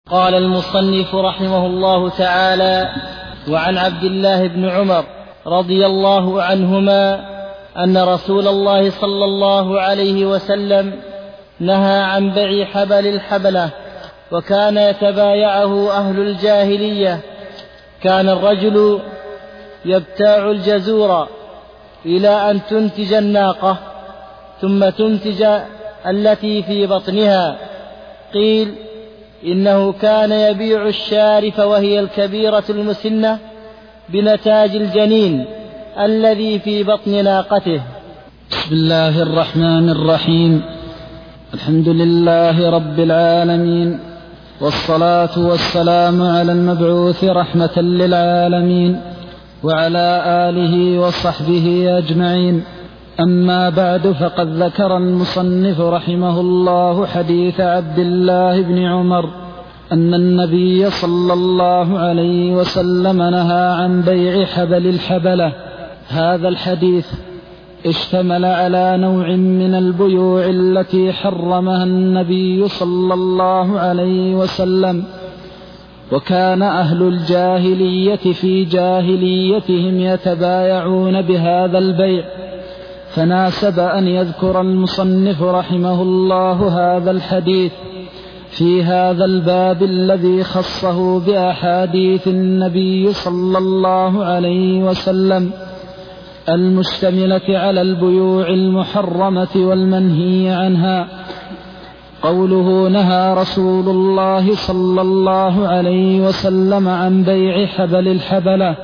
قال المصنف رحمه الله تعالى: وعن عبد الله بن عمر رضي الله عنهما أن رسول الله صلى الله عليه وسلم نهى عن بيع حبل الحبلة، وكان يتبايعه أهل الجاهلية. كان الرجل يبتاع الجزور إلى أن تنتج الناقة، ثم تنتج التي في بطنها. قيل: إنه كان يبيع الشارف وهي الكبيرة المسنة بنتاج الجنين الذي في بطن ناقته. بسم الله الرحمن الرحيم. الحمد لله رب العالمين، والصلاة والسلام على المبعوث رحمة للعالمين وعلى آله وصحبه أجمعين. أما بعد، فقد ذكر المصنف رحمه الله حديث عبد الله بن عمر أن النبي صلى الله عليه وسلم نهى عن بيع حبل الحبلة. هذا الحديث اشتمل على نوع من البيوع التي حرمها النبي صلى الله عليه وسلم، وكان أهل الجاهلية في جاهليتهم يتبايعون بهذا البيع، فناسب أن يذكر المصنف رحمه الله هذا الحديث في هذا الباب الذي خصه بأحاديث النبي صلى الله عليه وسلم المشتملة على البيوع المحرمة والمنهي عنها. قوله: نهى رسول الله صلى الله عليه وسلم عن بيع حبل الحبلة.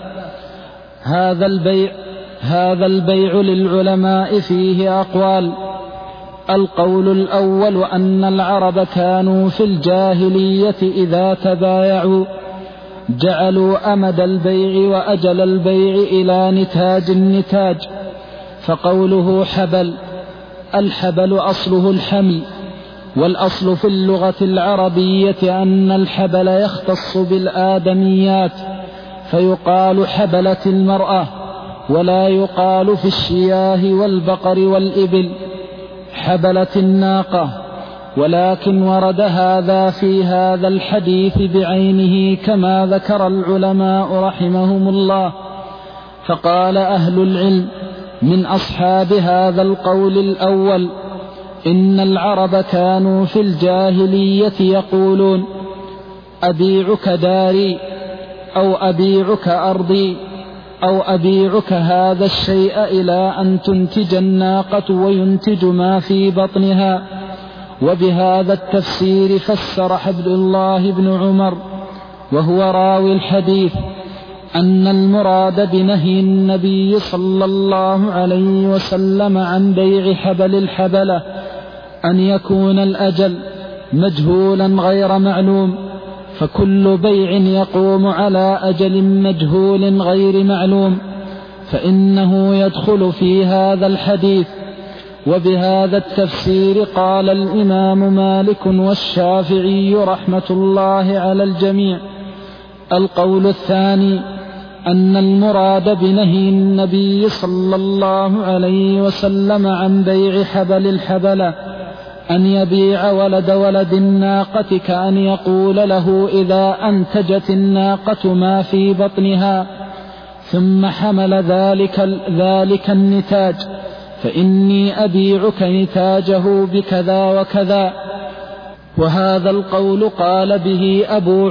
هذا البيع للعلماء فيه أقوال. القول الأول: أن العرب كانوا في الجاهلية إذا تبايعوا جعلوا أمد البيع وأجل البيع إلى نتاج النتاج. فقوله حبل، الحبل أصله الحمل، والأصل في اللغة العربية أن الحبل يختص بالآدميات، فيقال حبلت المرأة، ولا يقال في الشياه والبقر والإبل حبلت الناقة. ولكن ورد هذا في هذا الحديث بعينه كما ذكر العلماء رحمهم الله. فقال أهل العلم من أصحاب هذا القول الأول: إن العرب كانوا في الجاهلية يقولون: أبيعك داري، أو أبيعك أرضي، أو أبيعك هذا الشيء إلى أن تنتج الناقة وينتج ما في بطنها. وبهذا التفسير فسر عبد الله بن عمر وهو راوي الحديث أن المراد بنهي النبي صلى الله عليه وسلم عن بيع حبل الحبلة أن يكون الأجل مجهولا غير معلوم، فكل بيع يقوم على أجل مجهول غير معلوم فإنه يدخل في هذا الحديث. وبهذا التفسير قال الإمام مالك والشافعي رحمة الله على الجميع. القول الثاني: أن المراد بنهي النبي صلى الله عليه وسلم عن بيع حبل الحبلة أن يبيع ولد الناقة، كأن يقول له: إذا أنتجت الناقة ما في بطنها ثم حمل ذلك النتاج فإني أبيعك نتاجه بكذا وكذا. وهذا القول قال به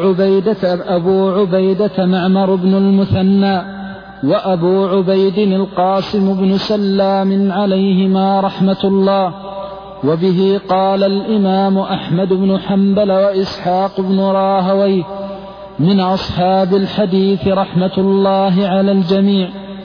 أبو عبيدة معمر بن المثنى، وأبو عبيد القاسم بن سلام عليهما رحمة الله. وبه قال الإمام أحمد بن حنبل وإسحاق بن راهويه من أصحاب الحديث رحمة الله على الجميع.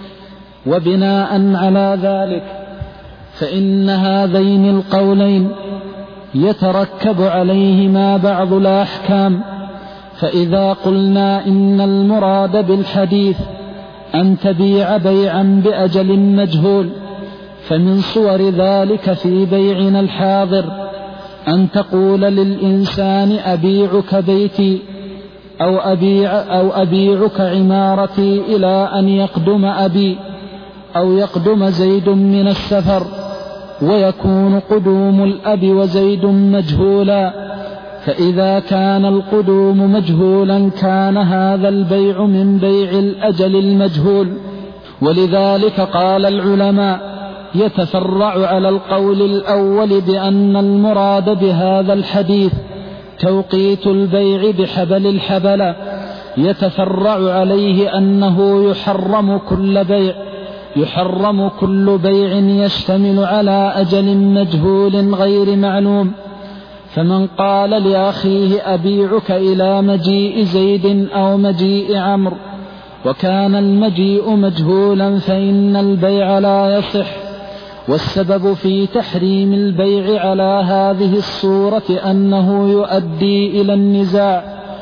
وبناء على ذلك فإن هذين القولين يتركب عليهما بعض الأحكام. فإذا قلنا إن المراد بالحديث أن تبيع بيعا بأجل مجهول، فمن صور ذلك في بيعنا الحاضر أن تقول للإنسان: أبيعك بيتي، أو أبيعك عمارتي إلى أن يقدم أبي، أو يقدم زيد من السفر، ويكون قدوم الأب وزيد مجهولا، فإذا كان القدوم مجهولا كان هذا البيع من بيع الأجل المجهول. ولذلك قال العلماء: يتفرع على القول الأول بأن المراد بهذا الحديث توقيت البيع بحبل الحبلة، يتفرع عليه أنه يحرم كل بيع يشتمل على أجل مجهول غير معلوم. فمن قال لأخيه: أبيعك إلى مجيء زيد أو مجيء عمرو، وكان المجيء مجهولا، فإن البيع لا يصح. والسبب في تحريم البيع على هذه الصورة أنه يؤدي إلى النزاع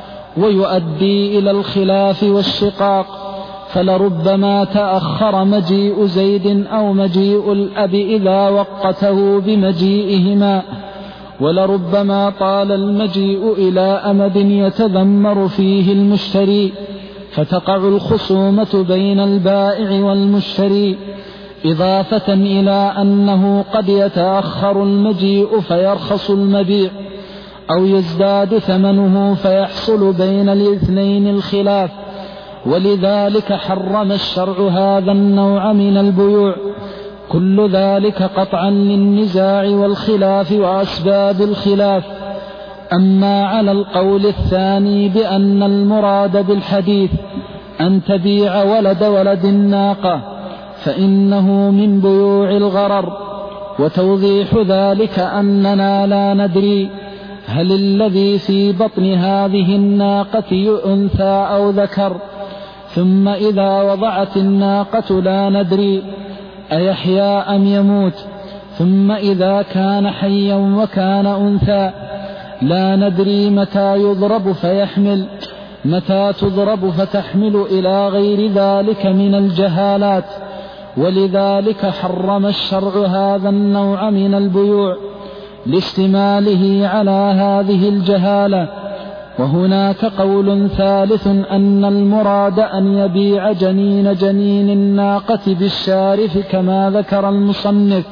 ويؤدي إلى الخلاف والشقاق، فلربما تأخر مجيء زيد أو مجيء الأب إذا وقته بمجيئهما، ولربما طال المجيء إلى أمد يتذمر فيه المشتري، فتقع الخصومة بين البائع والمشتري، إضافة إلى أنه قد يتأخر المجيء فيرخص المبيع، أو يزداد ثمنه فيحصل بين الاثنين الخلاف. ولذلك حرم الشرع هذا النوع من البيوع، كل ذلك قطعا للنزاع والخلاف وأسباب الخلاف. أما على القول الثاني بأن المراد بالحديث أن تبيع ولد الناقة، فإنه من بيوع الغرر. وتوضيح ذلك أننا لا ندري هل الذي في بطن هذه الناقة أنثى أو ذكر، ثم إذا وضعت الناقة لا ندري أيحيا أم يموت، ثم إذا كان حيا وكان أنثى لا ندري متى يضرب فيحمل، متى تضرب فتحمل، إلى غير ذلك من الجهالات. ولذلك حرم الشرع هذا النوع من البيوع لاشتماله على هذه الجهالة. وهناك قول ثالث أن المراد أن يبيع جنين الناقة بالشارف كما ذكر المصنف.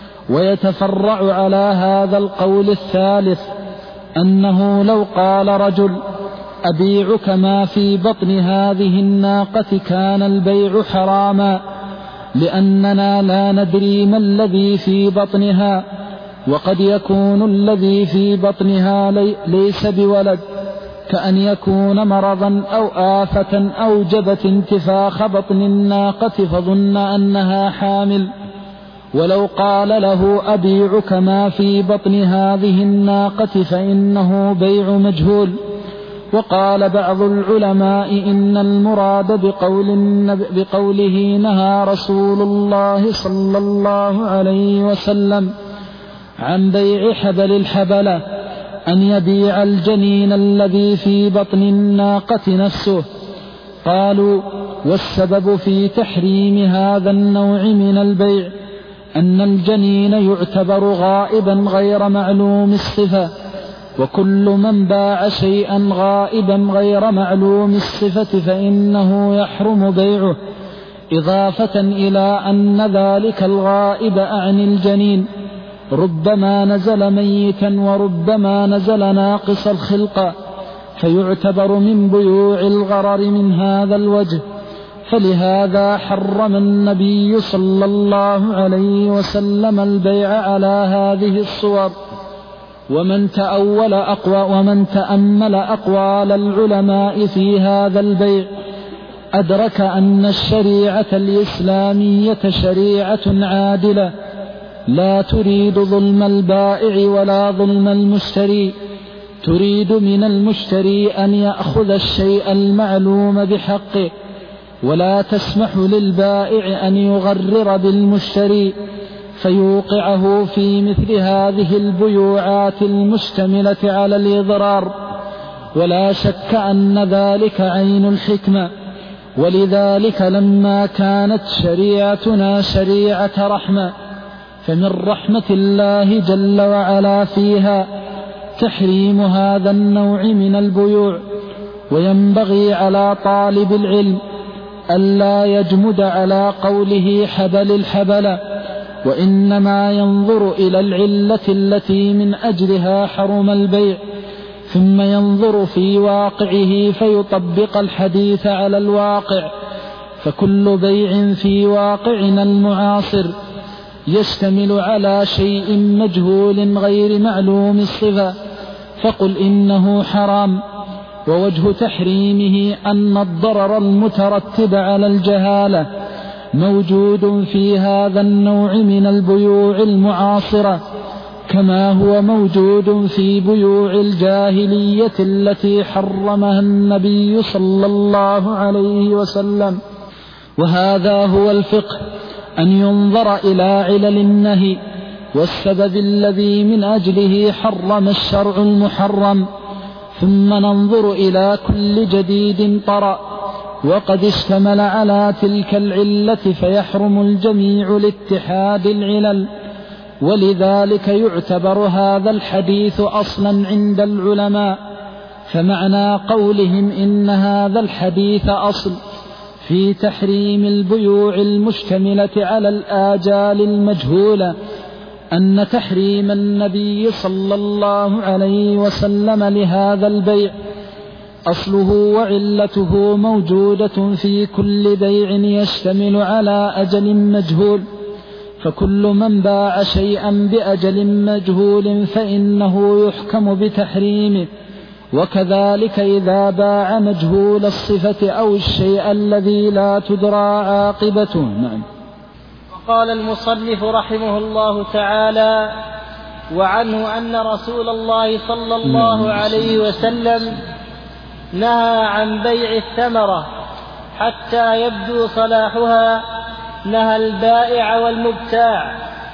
ويتفرع على هذا القول الثالث أنه لو قال رجل: أبيعك ما في بطن هذه الناقة، كان البيع حراما، لأننا لا ندري ما الذي في بطنها، وقد يكون الذي في بطنها ليس بولد، كأن يكون مرضا أو آفة أوجبت انتفاخ بطن الناقة فظن أنها حامل. ولو قال له: أبيعك ما في بطن هذه الناقة، فإنه بيع مجهول. وقال بعض العلماء إن المراد بقوله نهى رسول الله صلى الله عليه وسلم عن بيع حبل الحبلة أن يبيع الجنين الذي في بطن الناقة نفسه. قالوا: والسبب في تحريم هذا النوع من البيع أن الجنين يعتبر غائبا غير معلوم الصفة، وكل من باع شيئا غائبا غير معلوم الصفة فإنه يحرم بيعه، إضافة إلى أن ذلك الغائب عن الجنين ربما نزل ميتا وربما نزل ناقص الخلقة، فيعتبر من بيوع الغرر من هذا الوجه. فلهذا حرم النبي صلى الله عليه وسلم البيع على هذه الصور. ومن تأمل أقوال العلماء في هذا البيع أدرك أن الشريعة الإسلامية شريعة عادلة، لا تريد ظلم البائع ولا ظلم المشتري، تريد من المشتري أن يأخذ الشيء المعلوم بحقه، ولا تسمح للبائع أن يغرر بالمشتري فيوقعه في مثل هذه البيوعات المشتملة على الإضرار. ولا شك أن ذلك عين الحكمة. ولذلك لما كانت شريعتنا شريعة رحمة، فمن رحمة الله جل وعلا فيها تحريم هذا النوع من البيوع. وينبغي على طالب العلم ألا يجمد على قوله حبل الحبلة، وإنما ينظر إلى العلة التي من أجلها حرم البيع، ثم ينظر في واقعه فيطبق الحديث على الواقع. فكل بيع في واقعنا المعاصر يشتمل على شيء مجهول غير معلوم الصفة فقل إنه حرام. ووجه تحريمه أن الضرر المترتب على الجهالة موجود في هذا النوع من البيوع المعاصرة، كما هو موجود في بيوع الجاهلية التي حرمها النبي صلى الله عليه وسلم. وهذا هو الفقه، أن ينظر إلى علل النهي والسبب الذي من أجله حرم الشرع المحرم، ثم ننظر إلى كل جديد طرأ وقد اشتمل على تلك العلة فيحرم الجميع لاتحاد العلل. ولذلك يعتبر هذا الحديث أصلا عند العلماء. فمعنى قولهم إن هذا الحديث أصل في تحريم البيوع المشتملة على الآجال المجهولة أن تحريم النبي صلى الله عليه وسلم لهذا البيع أصله وعلته موجودة في كل بيع يشتمل على أجل مجهول. فكل من باع شيئا بأجل مجهول فإنه يحكم بتحريمه، وكذلك إذا باع مجهول الصفة أو الشيء الذي لا تدرى عاقبته. نعم. قال المصنف رحمه الله تعالى: وعنه أن رسول الله صلى الله عليه وسلم نهى عن بيع الثمرة حتى يبدو صلاحها، نهى البائع والمبتاع.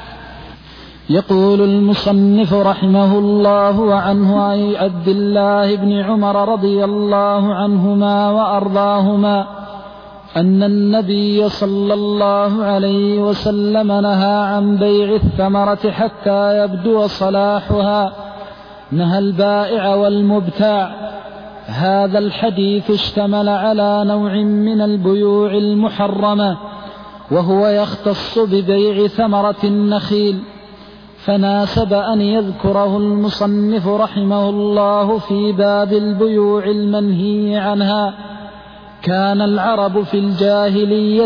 يقول المصنف رحمه الله: وعنه أي عبد الله بن عمر رضي الله عنهما وأرضاهما أن النبي صلى الله عليه وسلم نهى عن بيع الثمرة حتى يبدو صلاحها، نهى البائع والمبتاع. هذا الحديث اشتمل على نوع من البيوع المحرمة، وهو يختص ببيع ثمرة النخيل، فناسب أن يذكره المصنف رحمه الله في باب البيوع المنهي عنها. كان العرب في الجاهلية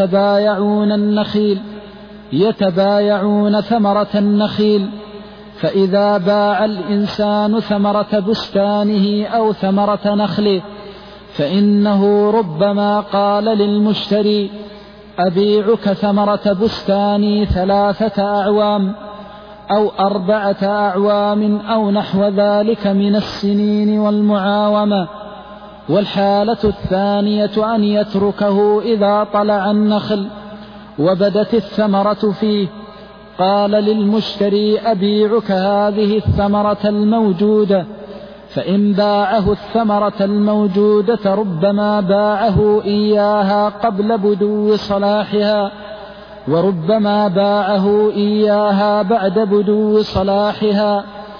يتبايعون ثمرة النخيل، فإذا باع الإنسان ثمرة بستانه أو ثمرة نخله فإنه ربما قال للمشتري: أبيعك ثمرة بستاني 3 أعوام أو 4 أعوام أو نحو ذلك من السنين والمعاومة. والحالة الثانية أن يتركه إذا طلع النخل وبدت الثمرة فيه، قال للمشتري: أبيعك هذه الثمرة الموجودة. فإن باعه الثمرة الموجودة ربما باعه إياها قبل بدو صلاحها، وربما باعه إياها بعد بدو صلاحها.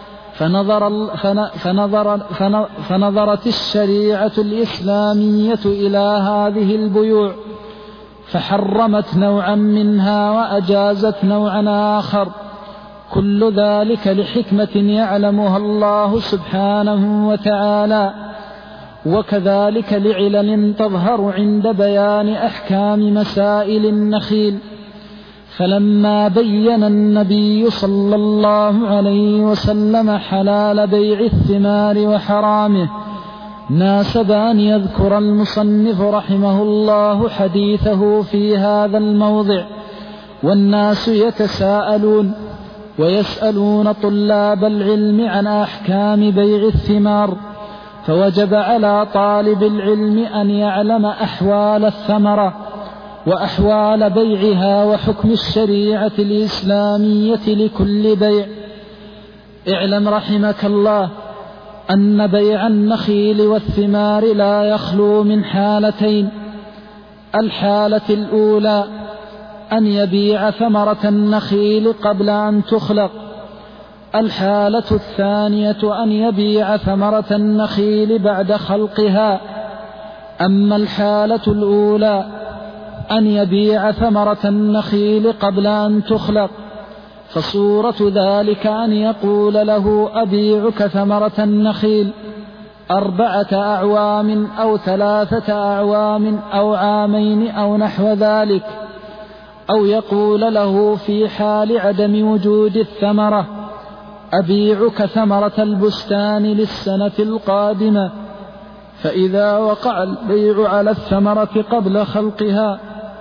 فنظرت الشريعة الإسلامية إلى هذه البيوع فحرمت نوعا منها وأجازت نوعا آخر، كل ذلك لحكمة يعلمها الله سبحانه وتعالى، وكذلك لعلل تظهر عند بيان أحكام مسائل النخيل. فلما بين النبي صلى الله عليه وسلم حلال بيع الثمار وحرامه ناسب أن يذكر المصنف رحمه الله حديثه في هذا الموضع. والناس يتساءلون ويسألون طلاب العلم عن أحكام بيع الثمار، فوجب على طالب العلم أن يعلم أحوال الثمرة وأحوال بيعها وحكم الشريعة الإسلامية لكل بيع. اعلم رحمك الله أن بيع النخيل والثمار لا يخلو من حالتين: الحالة الأولى أن يبيع ثمرة النخيل قبل أن تخلق، الحالة الثانية أن يبيع ثمرة النخيل بعد خلقها. أما الحالة الأولى أن يبيع ثمرة النخيل قبل أن تخلق، فصورة ذلك أن يقول له أبيعك ثمرة النخيل 4 أعوام أو 3 أعوام أو عامين أو نحو ذلك، أو يقول له في حال عدم وجود الثمرة أبيعك ثمرة البستان للسنة القادمة، فإذا وقع البيع على الثمرة قبل خلقها،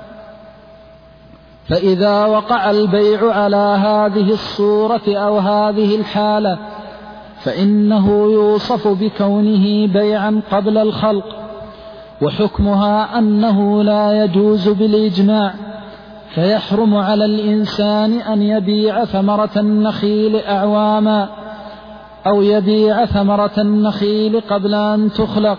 فإذا وقع البيع على هذه الصورة أو هذه الحالة فإنه يوصف بكونه بيعا قبل الخلق، وحكمها أنه لا يجوز بالإجماع، فيحرم على الإنسان أن يبيع ثمرة النخيل أعواما أو يبيع ثمرة النخيل قبل أن تخلق،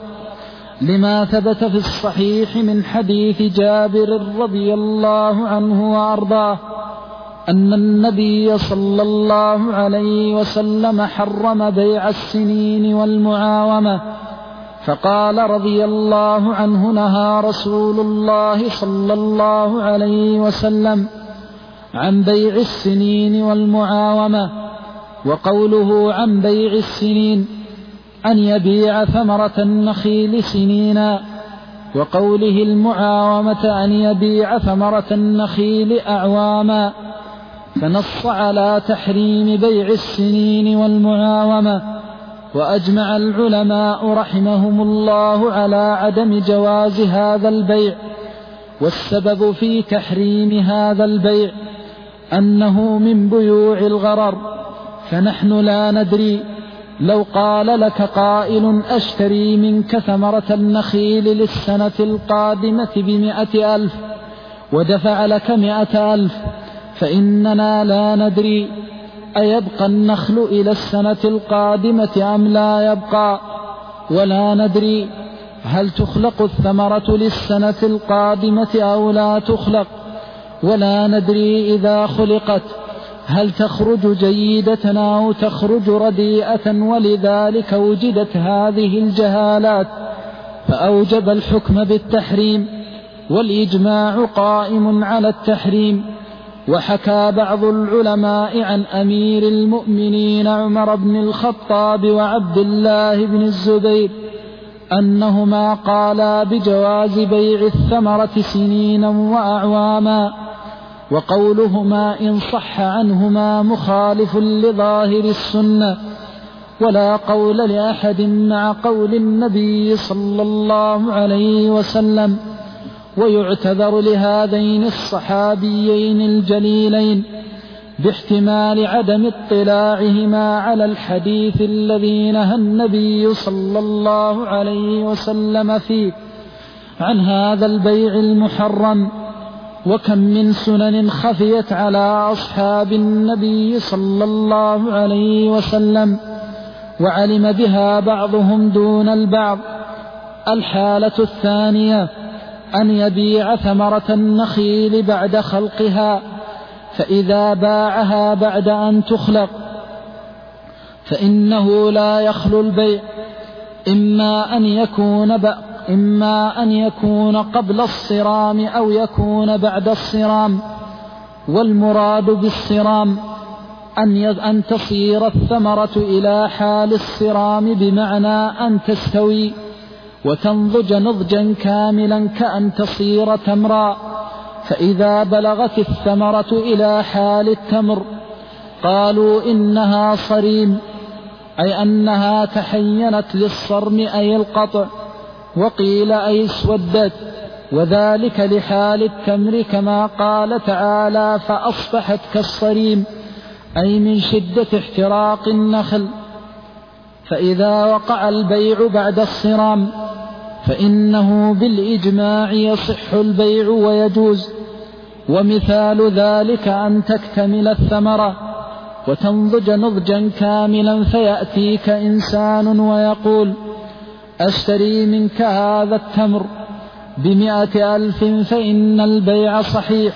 لما ثبت في الصحيح من حديث جابر رضي الله عنه وأرضاه أن النبي صلى الله عليه وسلم حرم بيع السنين والمعاومة، فقال رضي الله عنه نهى رسول الله صلى الله عليه وسلم عن بيع السنين والمعاومة. وقوله عن بيع السنين أن يبيع ثمرة النخيل سنينا، وقوله المعاومة أن يبيع ثمرة النخيل أعواما، فنص على تحريم بيع السنين والمعاومة. وأجمع العلماء رحمهم الله على عدم جواز هذا البيع، والسبب في تحريم هذا البيع أنه من بيوع الغرر، فنحن لا ندري لو قال لك قائل أشتري منك ثمرة النخيل للسنة القادمة ب100,000 ودفع لك 100,000، فإننا لا ندري أيبقى النخل إلى السنة القادمة أم لا يبقى، ولا ندري هل تخلق الثمرة للسنة القادمة أو لا تخلق، ولا ندري إذا خلقت هل تخرج جيدة أو تخرج رديئة، ولذلك وجدت هذه الجهالات فأوجب الحكم بالتحريم، والإجماع قائم على التحريم. وحكى بعض العلماء عن أمير المؤمنين عمر بن الخطاب وعبد الله بن الزبير أنهما قالا بجواز بيع الثمرة سنينا وأعواما، وقولهما إن صح عنهما مخالف لظاهر السنة، ولا قول لأحد مع قول النبي صلى الله عليه وسلم. ويعتذر لهذين الصحابيين الجليلين باحتمال عدم اطلاعهما على الحديث الذي نهى النبي صلى الله عليه وسلم فيه عن هذا البيع المحرم. وكم من سنن خفيت على أصحاب النبي صلى الله عليه وسلم وعلم بها بعضهم دون البعض. الحالة الثانية أن يبيع ثمرة النخيل بعد خلقها، فإذا باعها بعد أن تخلق فإنه لا يخلو البيع، إما أن يكون قبل الصرام أو يكون بعد الصرام. والمراد بالصرام أن تصير الثمرة إلى حال الصرام، بمعنى أن تستوي وتنضج نضجا كاملا كأن تصير تمرا. فإذا بلغت الثمرة إلى حال التمر قالوا إنها صريم، أي أنها تحينت للصرم أي القطع، وقيل أي اسودت، وذلك لحال التمر كما قال تعالى فأصبحت كالصريم، أي من شدة احتراق النخل. فإذا وقع البيع بعد الصرام فإنه بالإجماع يصح البيع ويجوز. ومثال ذلك أن تكتمل الثمرة وتنضج نضجا كاملا، فيأتيك إنسان ويقول أشتري منك هذا التمر ب100,000، فإن البيع صحيح.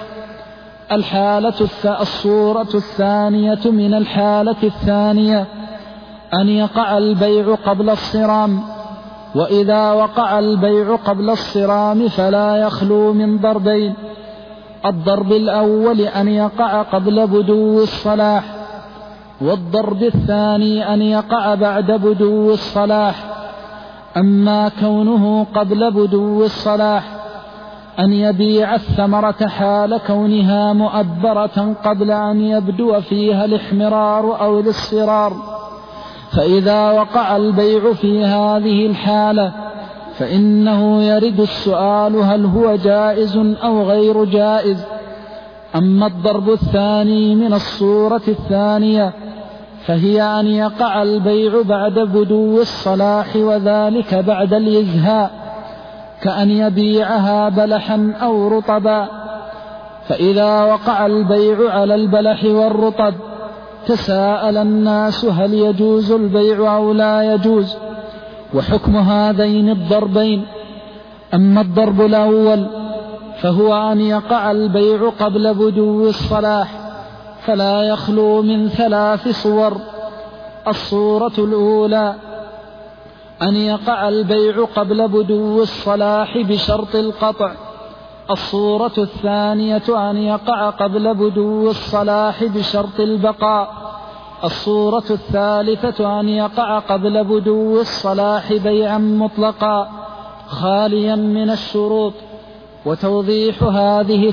الصورة الثانية من الحالة الثانية أن يقع البيع قبل الصرام، وإذا وقع البيع قبل الصرام فلا يخلو من ضربين: الضرب الأول أن يقع قبل بدو الصلاح، والضرب الثاني أن يقع بعد بدو الصلاح. أما كونه قبل بدو الصلاح أن يبيع الثمرة حال كونها مؤبرة قبل أن يبدو فيها الاحمرار أو الاصفرار، فإذا وقع البيع في هذه الحالة فإنه يرد السؤال هل هو جائز أو غير جائز. أما الضرب الثاني من الصورة الثانية فهي أن يقع البيع بعد بدو الصلاح، وذلك بعد الإزهاء، كأن يبيعها بلحا أو رطبا. فإذا وقع البيع على البلح والرطب تساءل الناس هل يجوز البيع أو لا يجوز، وحكم هذين الضربين. أما الضرب الأول فهو أن يقع البيع قبل بدو الصلاح، فلا يخلو من 3 صور. الصورة الأولى أن يقع البيع قبل بدو الصلاح بشرط القطع. الصورة الثانية أن يقع قبل بدو الصلاح بشرط البقاء. الصورة الثالثة أن يقع قبل بدو الصلاح بيعا مطلقا خاليا من الشروط. وتوضيح هذه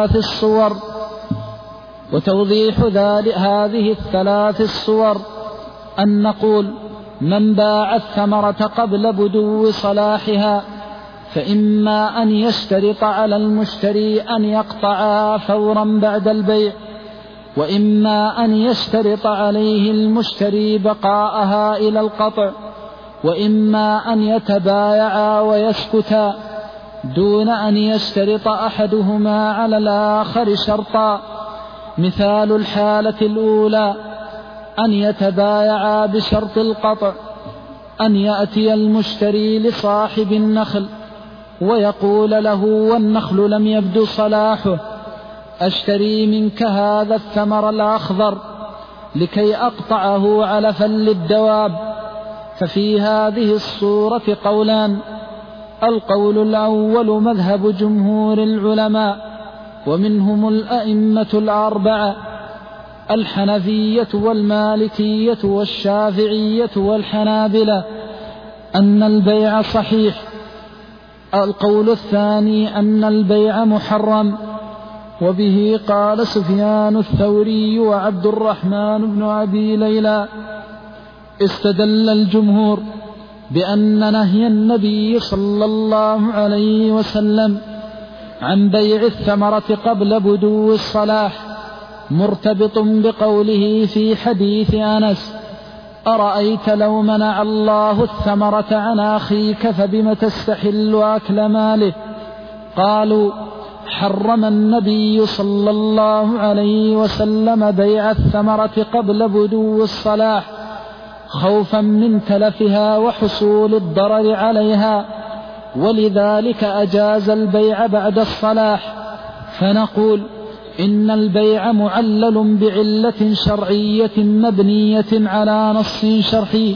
الثلاث الصور أن نقول: من باع الثمرة قبل بدو صلاحها فإما أن يشترط على المشتري أن يقطعها فورا بعد البيع، وإما أن يشترط عليه المشتري بقاءها إلى القطع، وإما أن يتبايعا ويسكتا دون أن يشترط أحدهما على الآخر شرطا. مثال الحالة الأولى أن يتبايعا بشرط القطع أن يأتي المشتري لصاحب النخل ويقول له والنخل لم يبدو صلاحه: أشتري منك هذا الثمر الأخضر لكي أقطعه علفا للدواب. ففي هذه الصورة قولان: القول الأول مذهب جمهور العلماء ومنهم الأئمة الأربعة الحنفية والمالكية والشافعية والحنابلة أن البيع صحيح. القول الثاني أن البيع محرم، وبه قال سفيان الثوري وعبد الرحمن بن أبي ليلى. استدل الجمهور بأن نهي النبي صلى الله عليه وسلم عن بيع الثمرة قبل بدو الصلاح مرتبط بقوله في حديث أنس: أرأيت لو منع الله الثمرة عن أخيك فبم تستحل أكل ماله؟ قالوا: حرم النبي صلى الله عليه وسلم بيع الثمرة قبل بدو الصلاح خوفا من تلفها وحصول الضرر عليها، ولذلك أجاز البيع بعد الصلاح. فنقول: إن البيع معلل بعلة شرعية مبنية على نص شرعي،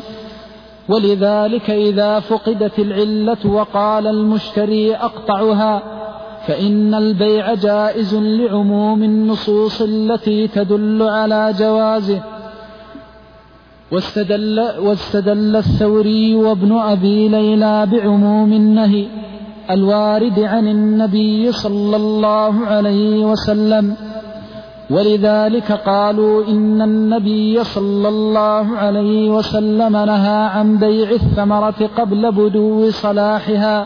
ولذلك إذا فقدت العلة وقال المشتري أقطعها فإن البيع جائز لعموم النصوص التي تدل على جوازه. واستدل الثوري وابن أبي ليلى بعموم النهي الوارد عن النبي صلى الله عليه وسلم، ولذلك قالوا إن النبي صلى الله عليه وسلم نهى عن بيع الثمرة قبل بدو صلاحها،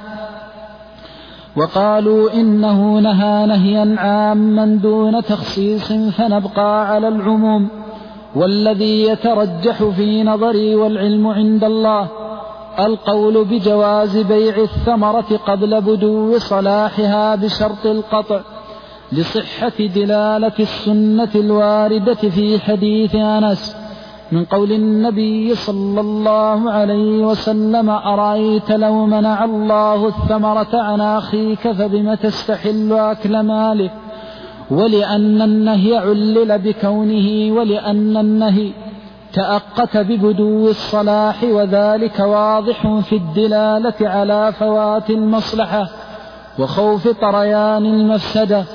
وقالوا إنه نهى نهيا عاما دون تخصيص، فنبقى على العموم. والذي يترجح في نظري والعلم عند الله القول بجواز بيع الثمرة قبل بدو صلاحها بشرط القطع، لصحة دلالة السنة الواردة في حديث أنس من قول النبي صلى الله عليه وسلم: أرأيت لو منع الله الثمرة عن أخيك فبم تستحل أكل ماله؟ ولأن النهي علل بكونه، ولأن النهي تأقت ببدو الصلاح، وذلك واضح في الدلالة على فوات المصلحة وخوف طريان المفسدة.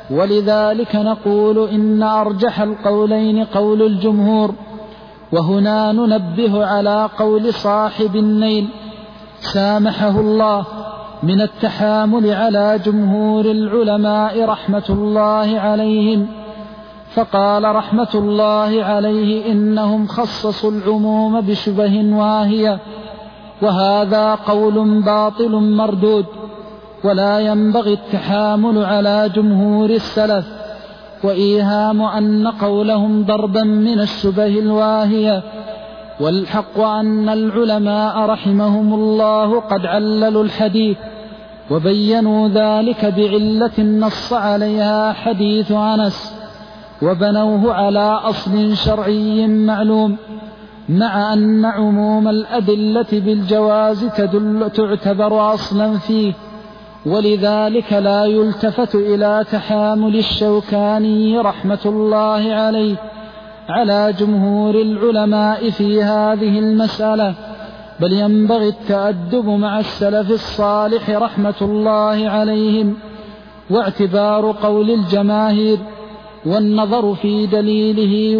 ولذلك نقول إن أرجح القولين قول الجمهور. وهنا ننبه على قول صاحب النيل سامحه الله من التحامل على جمهور العلماء رحمة الله عليهم، فقال رحمة الله عليه إنهم خصصوا العموم بشبه واهية، وهذا قول باطل مردود، ولا ينبغي التحامل على جمهور السلف وإيهام أن قولهم ضربا من الشبه الواهية. والحق أن العلماء رحمهم الله قد عللوا الحديث وبينوا ذلك بعلة نص عليها حديث أنس، وبنوه على أصل شرعي معلوم، مع أن عموم الأدلة بالجواز تعتبر أصلا فيه، ولذلك لا يلتفت إلى تحامل الشوكاني رحمة الله عليه على جمهور العلماء في هذه المسألة، بل ينبغي التأدب مع السلف الصالح رحمة الله عليهم، واعتبار قول الجماهير، والنظر في دليله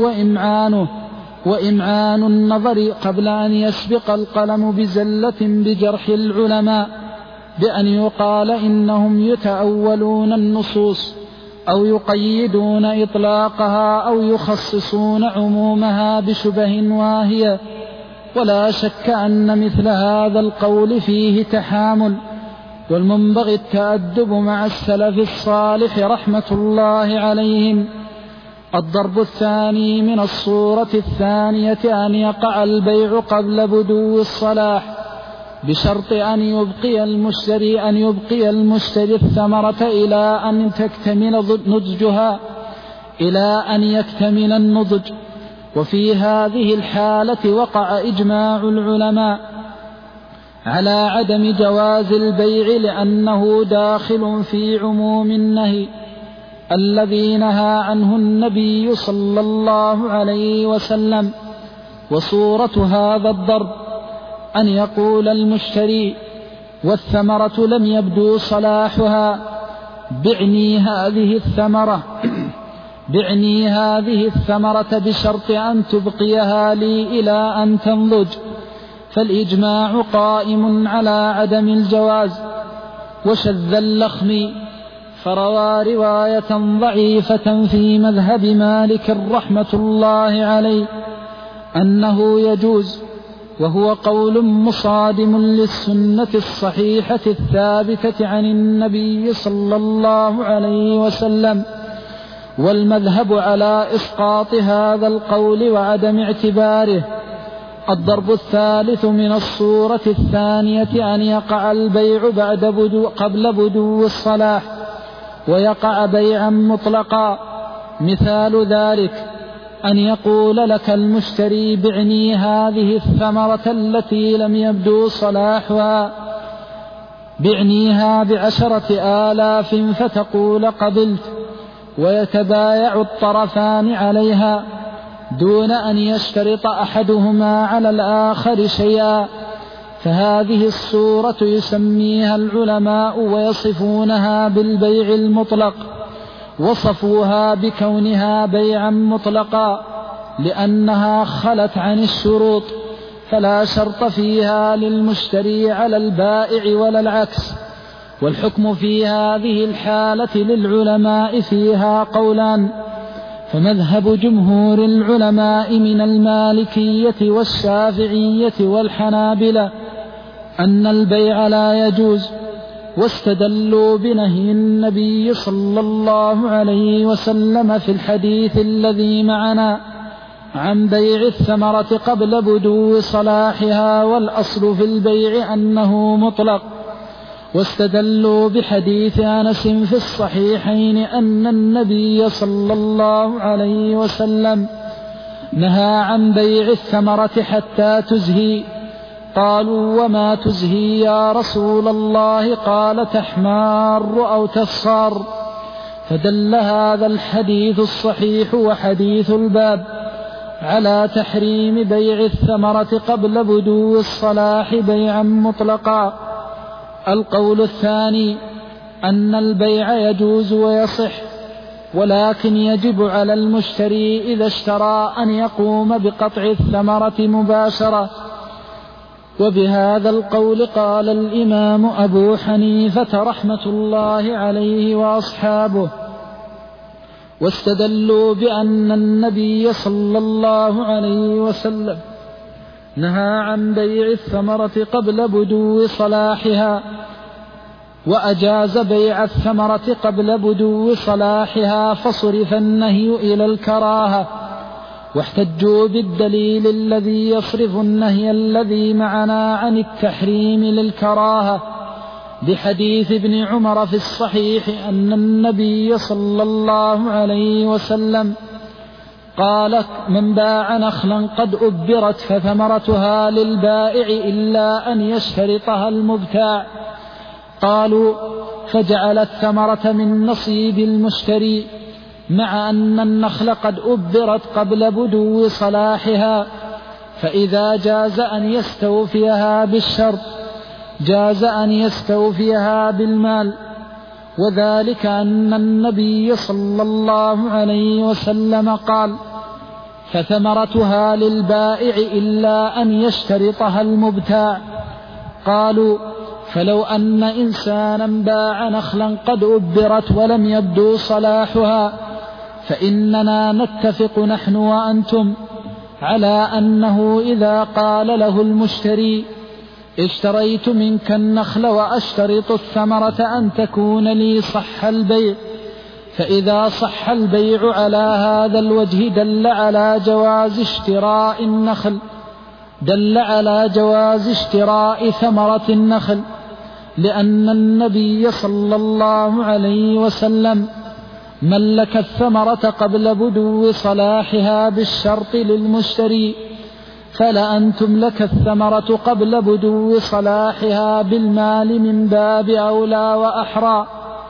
وإمعان النظر قبل أن يسبق القلم بزلة بجرح العلماء بأن يقال إنهم يتأولون النصوص أو يقيدون إطلاقها أو يخصصون عمومها بشبه واهية. ولا شك أن مثل هذا القول فيه تحامل، والمنبغي التأدب مع السلف الصالح رحمة الله عليهم. الضرب الثاني من الصورة الثانية أن يقع البيع قبل بدو الصلاح، بشرط أن يبقي المشتري الثمرة إلى أن يكتمل النضج. وفي هذه الحالة وقع إجماع العلماء على عدم جواز البيع، لأنه داخل في عموم النهي الذي نهى عنه النبي صلى الله عليه وسلم. وصورة هذا الضرب أن يقول المشتري والثمرة لم يبدو صلاحها بعني هذه الثمرة بشرط أن تبقيها لي إلى أن تنضج، فالإجماع قائم على عدم الجواز. وشذ اللخمي فروى رواية ضعيفة في مذهب مالك رحمة الله عليه أنه يجوز، وهو قول مصادم للسنة الصحيحة الثابتة عن النبي صلى الله عليه وسلم، والمذهب على إسقاط هذا القول وعدم اعتباره. الضرب الثالث من الصورة الثانية أن يقع البيع قبل بدو الصلاح ويقع بيعا مطلقا. مثال ذلك أن يقول لك المشتري بعني هذه الثمرة التي لم يبدو صلاحها بعنيها ب10,000 فتقول قبلت، ويتبايع الطرفان عليها دون أن يشترط أحدهما على الآخر شيئا، فهذه الصورة يسميها العلماء ويصفونها بالبيع المطلق، وصفوها بكونها بيعا مطلقا لأنها خلت عن الشروط، فلا شرط فيها للمشتري على البائع ولا العكس. والحكم في هذه الحالة للعلماء فيها قولان، فمذهب جمهور العلماء من المالكية والشافعية والحنابلة أن البيع لا يجوز، واستدلوا بنهي النبي صلى الله عليه وسلم في الحديث الذي معنا عن بيع الثمرة قبل بدو صلاحها، والأصل في البيع أنه مطلق. واستدلوا بحديث أنس في الصحيحين أن النبي صلى الله عليه وسلم نهى عن بيع الثمرة حتى تزهي. قالوا وما تزهي يا رسول الله؟ قال تحمار أو تصار. فدل هذا الحديث الصحيح وحديث الباب على تحريم بيع الثمرة قبل بدو الصلاح بيعا مطلقا. القول الثاني أن البيع يجوز ويصح، ولكن يجب على المشتري إذا اشترى أن يقوم بقطع الثمرة مباشرة. وبهذا القول قال الإمام أبو حنيفة رحمة الله عليه وأصحابه، واستدلوا بأن النبي صلى الله عليه وسلم نهى عن بيع الثمرة قبل بدو صلاحها، وأجاز بيع الثمرة قبل بدو صلاحها، فصرف النهي إلى الكراهة. واحتجوا بالدليل الذي يصرف النهي الذي معنا عن التحريم للكراهة بحديث ابن عمر في الصحيح أن النبي صلى الله عليه وسلم قال: من باع نخلا قد أبرت فثمرتها للبائع إلا أن يشترطها المبتاع. قالوا: فجعل الثمرة من نصيب المشتري، مع أن النخل قد أبرت قبل بدو صلاحها، فإذا جاز أن يستوفيها بالشرط جاز أن يستوفيها بالمال. وذلك أن النبي صلى الله عليه وسلم قال: فثمرتها للبائع إلا أن يشترطها المبتاع. قالوا: فلو أن إنسانا باع نخلا قد أبرت ولم يبدو صلاحها، فإننا نتفق نحن وأنتم على أنه إذا قال له المشتري: اشتريت منك النخل وأشترط الثمرة أن تكون لي، صح البيع. فإذا صح البيع على هذا الوجه دل على جواز اشتراء ثمرة النخل، لأن النبي صلى الله عليه وسلم ملك الثمرة قبل بدو صلاحها بالشرط للمشتري، فلأن تملك الثمرة قبل بدو صلاحها بالمال من باب أولى وأحرى.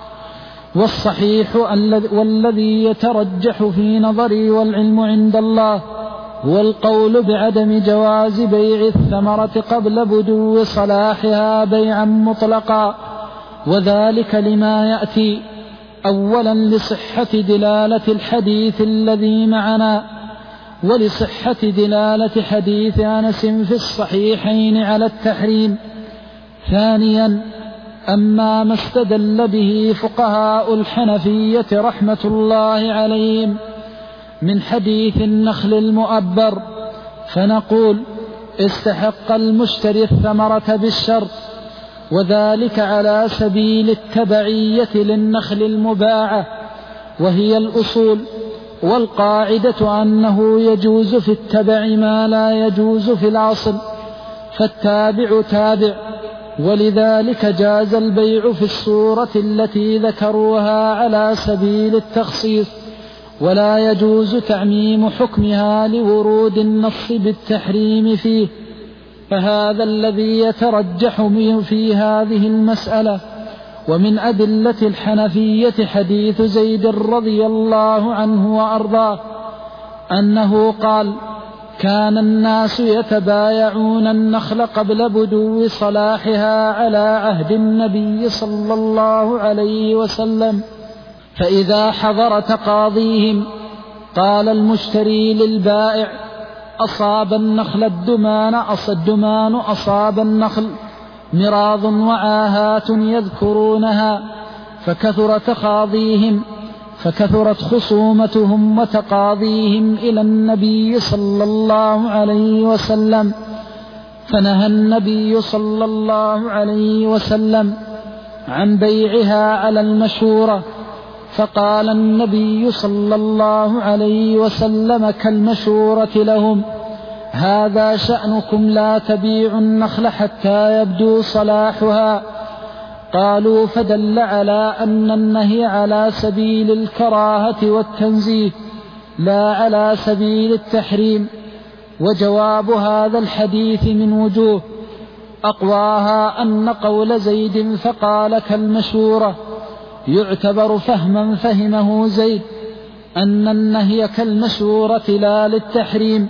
والصحيح والذي يترجح في نظري والعلم عند الله هو القول بعدم جواز بيع الثمرة قبل بدو صلاحها بيعا مطلقا، وذلك لما يأتي: أولا لصحة دلالة الحديث الذي معنا، ولصحة دلالة حديث أنس في الصحيحين على التحريم. ثانيا، أما ما استدل به فقهاء الحنفية رحمة الله عليهم من حديث النخل المؤبر، فنقول: استحق المشتري الثمرة بالشرط، وذلك على سبيل التبعية للنخل المباعة، وهي الأصول. والقاعدة أنه يجوز في التبع ما لا يجوز في الأصل، فالتابع تابع، ولذلك جاز البيع في الصورة التي ذكروها على سبيل التخصيص، ولا يجوز تعميم حكمها لورود النص بالتحريم فيه. فهذا الذي يترجح في هذه المسألة. ومن أدلة الحنفية حديث زيد رضي الله عنه وأرضاه أنه قال: كان الناس يتبايعون النخل قبل بدو صلاحها على عهد النبي صلى الله عليه وسلم، فإذا حضر تقاضيهم قال المشتري للبائع: أصاب النخل الدمان أصاب النخل مراض وعاهات يذكرونها، فكثرت خصومتهم وتقاضيهم إلى النبي صلى الله عليه وسلم، فنهى النبي صلى الله عليه وسلم عن بيعها على المشورة. فقال النبي صلى الله عليه وسلم كالمشورة لهم: هذا شأنكم، لا تبيعوا النخل حتى يبدو صلاحها. قالوا: فدل على أن النهي على سبيل الكراهة والتنزيه لا على سبيل التحريم. وجواب هذا الحديث من وجوه، أقواها أن قول زيد فقال كالمشورة يعتبر فهما فهمه زيد أن النهي كالمشورة لا للتحريم.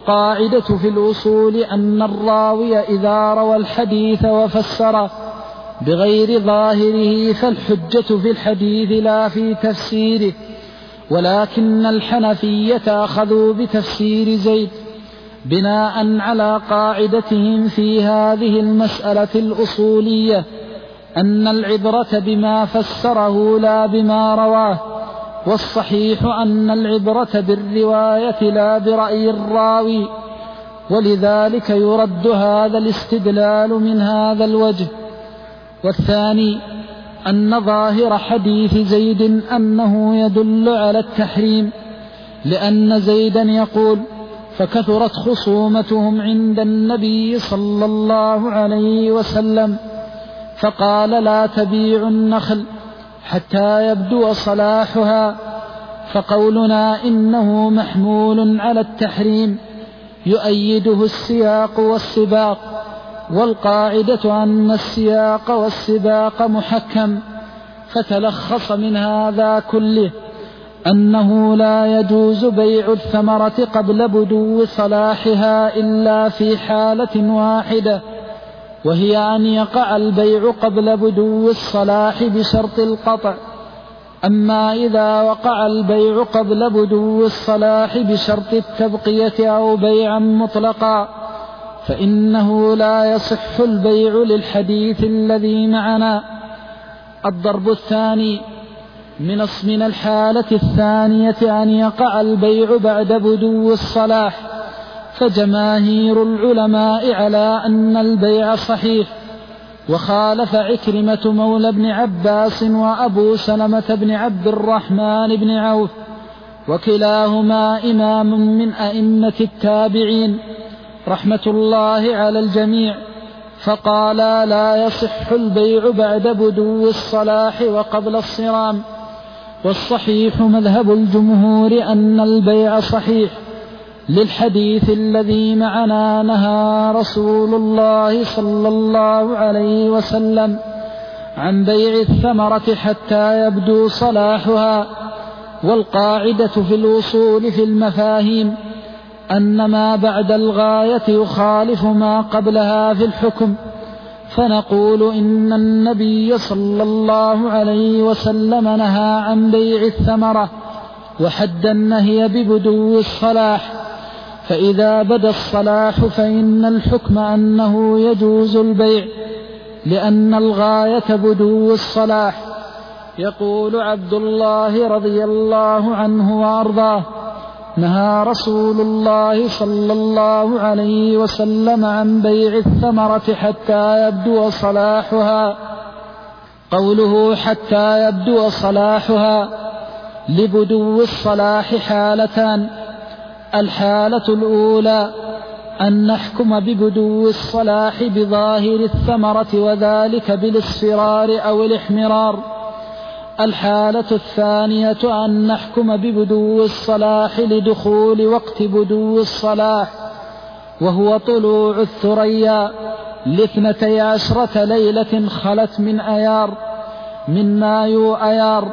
والقاعدة في الأصول أن الراوي إذا روى الحديث وفسره بغير ظاهره فالحجة في الحديث لا في تفسيره، ولكن الحنفية أخذوا بتفسير زيد بناء على قاعدتهم في هذه المسألة الأصولية أن العبرة بما فسره لا بما رواه، والصحيح أن العبرة بالرواية لا برأي الراوي، ولذلك يرد هذا الاستدلال من هذا الوجه. والثاني أن ظاهر حديث زيد أنه يدل على التحريم، لأن زيدا يقول: فكثرت خصومتهم عند النبي صلى الله عليه وسلم فقال: لا تبيعوا النخل حتى يبدو صلاحها. فقولنا إنه محمول على التحريم يؤيده السياق والسباق، والقاعدة أن السياق والسباق محكم، فتلخص من هذا كله أنه لا يجوز بيع الثمرة قبل بدو صلاحها إلا في حالة واحدة، وهي أن يقع البيع قبل بدو الصلاح بشرط القطع. أما إذا وقع البيع قبل بدو الصلاح بشرط التبقية أو بيعا مطلقا فإنه لا يصح البيع للحديث الذي معنا. الضرب الثاني من الحالة الثانية أن يقع البيع بعد بدو الصلاح، فجماهير العلماء على أن البيع صحيح، وخالف عكرمة مولى بن عباس وأبو سلمة بن عبد الرحمن بن عوف، وكلاهما إمام من أئمة التابعين رحمة الله على الجميع، فقالا: لا يصح البيع بعد بدو الصلاح وقبل الصرام. والصحيح مذهب الجمهور أن البيع صحيح، للحديث الذي معنا: نهى رسول الله صلى الله عليه وسلم عن بيع الثمرة حتى يبدو صلاحها. والقاعدة في الوصول في المفاهيم أن ما بعد الغاية يخالف ما قبلها في الحكم، فنقول إن النبي صلى الله عليه وسلم نهى عن بيع الثمرة وحد النهي ببدو الصلاح، فإذا بدا الصلاح فإن الحكم أنه يجوز البيع لأن الغاية بدو الصلاح. يقول عبد الله رضي الله عنه وأرضاه: نهى رسول الله صلى الله عليه وسلم عن بيع الثمرة حتى يبدو صلاحها. قوله حتى يبدو صلاحها لبدو الصلاح حالتان: الحالة الأولى أن نحكم ببدو الصلاح بظاهر الثمرة وذلك بالاصفرار أو الاحمرار. الحالة الثانية أن نحكم ببدو الصلاح لدخول وقت بدو الصلاح، وهو طلوع الثريا ل12 ليلة خلت من أيار من مايو أيار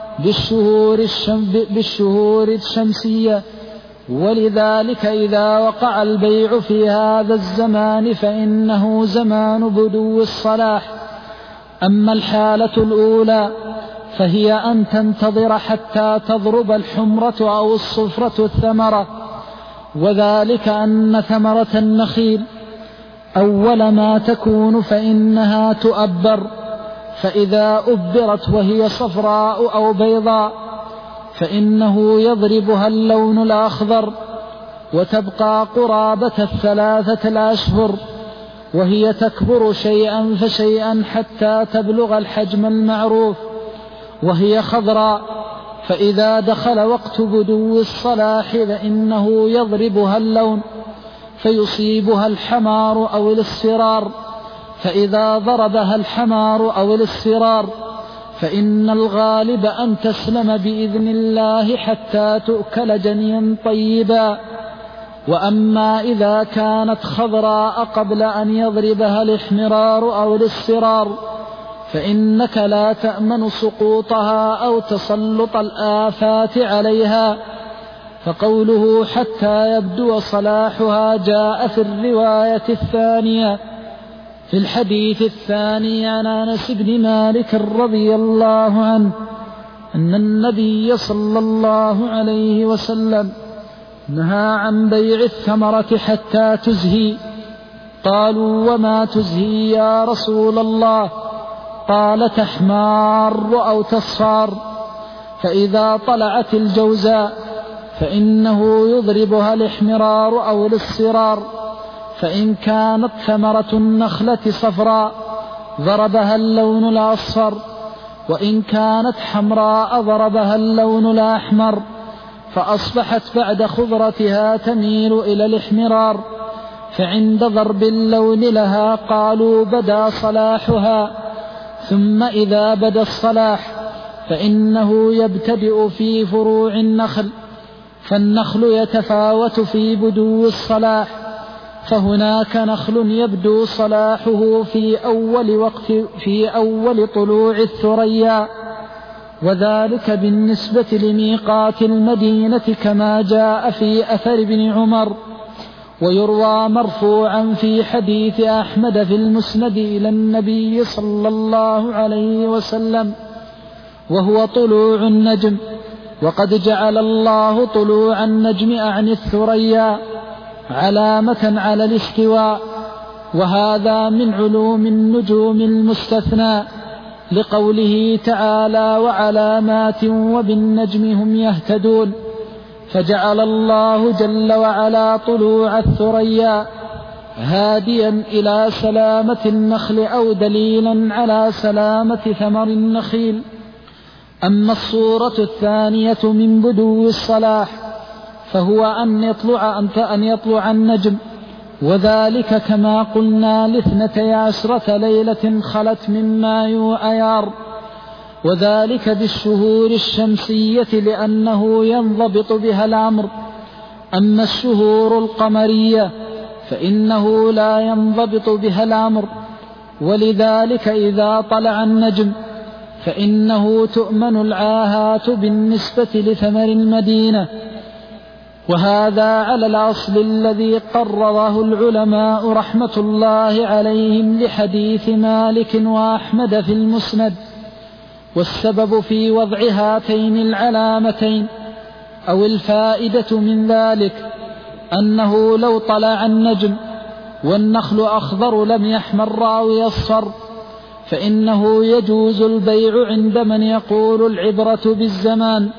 بالشهور الشمسية، ولذلك إذا وقع البيع في هذا الزمان فإنه زمان بدو الصلاح. أما الحالة الأولى فهي أن تنتظر حتى تضرب الحمرة أو الصفرة الثمرة، وذلك أن ثمرة النخيل أول ما تكون فإنها تؤبر، فإذا أبرت وهي صفراء أو بيضاء فإنه يضربها اللون الأخضر، وتبقى قرابة 3 أشهر، وهي تكبر شيئا فشيئا حتى تبلغ الحجم المعروف، وهي خضراء، فإذا دخل وقت بدو الصلاح فإنه يضربها اللون فيصيبها الحمار أو الاصفرار، فإذا ضربها الحمار أو الاصفرار فإن الغالب أن تسلم بإذن الله حتى تؤكل جنيا طيبا. وأما إذا كانت خضراء قبل أن يضربها الاحمرار أو الاصفرار فإنك لا تأمن سقوطها أو تسلط الآفات عليها. فقوله حتى يبدو صلاحها جاء في الرواية الثانية في الحديث الثاني عن أنس بن مالك رضي الله عنه أن النبي صلى الله عليه وسلم نهى عن بيع الثمرة حتى تزهي. قالوا وما تزهي يا رسول الله؟ قال تحمار أو تصفار، فإذا طلعت الجوزاء فإنه يضربها الاحمرار أو الاصفرار، فإن كانت ثمرة النخلة صفراء ضربها اللون الأصفر، وإن كانت حمراء ضربها اللون الأحمر، فأصبحت بعد خضرتها تميل إلى الاحمرار، فعند ضرب اللون لها قالوا بدا صلاحها. ثم إذا بدا الصلاح فإنه يبتدئ في فروع النخل، فالنخل يتفاوت في بدو الصلاح، فهناك نخل يبدو صلاحه في أول طلوع الثريا، وذلك بالنسبة لميقات المدينة كما جاء في أثر ابن عمر، ويروى مرفوعا في حديث أحمد في المسند إلى النبي صلى الله عليه وسلم، وهو طلوع النجم. وقد جعل الله طلوع النجم عن الثريا علامة على الاستواء، وهذا من علوم النجوم المستثنى، لقوله تعالى وعلامات وبالنجم هم يهتدون، فجعل الله جل وعلا طلوع الثريا هاديا إلى سلامة النخل أو دليلا على سلامة ثمر النخيل. أما الصورة الثانية من بدو الصلاح فهو أن يطلع النجم، وذلك كما قلنا ل12 ليلة خلت من مايو أيار، وذلك بالشهور الشمسية لأنه ينضبط بها الأمر. أما الشهور القمرية فإنه لا ينضبط بها الأمر، ولذلك إذا طلع النجم فإنه تؤمن العاهات بالنسبة لثمر المدينة، وهذا على الأصل الذي قرره العلماء رحمة الله عليهم لحديث مالك وأحمد في المسند. والسبب في وضع هاتين العلامتين أو الفائدة من ذلك أنه لو طلع النجم والنخل أخضر لم يحمر أو يصفر فإنه يجوز البيع عند من يقول العبرة بالزمان.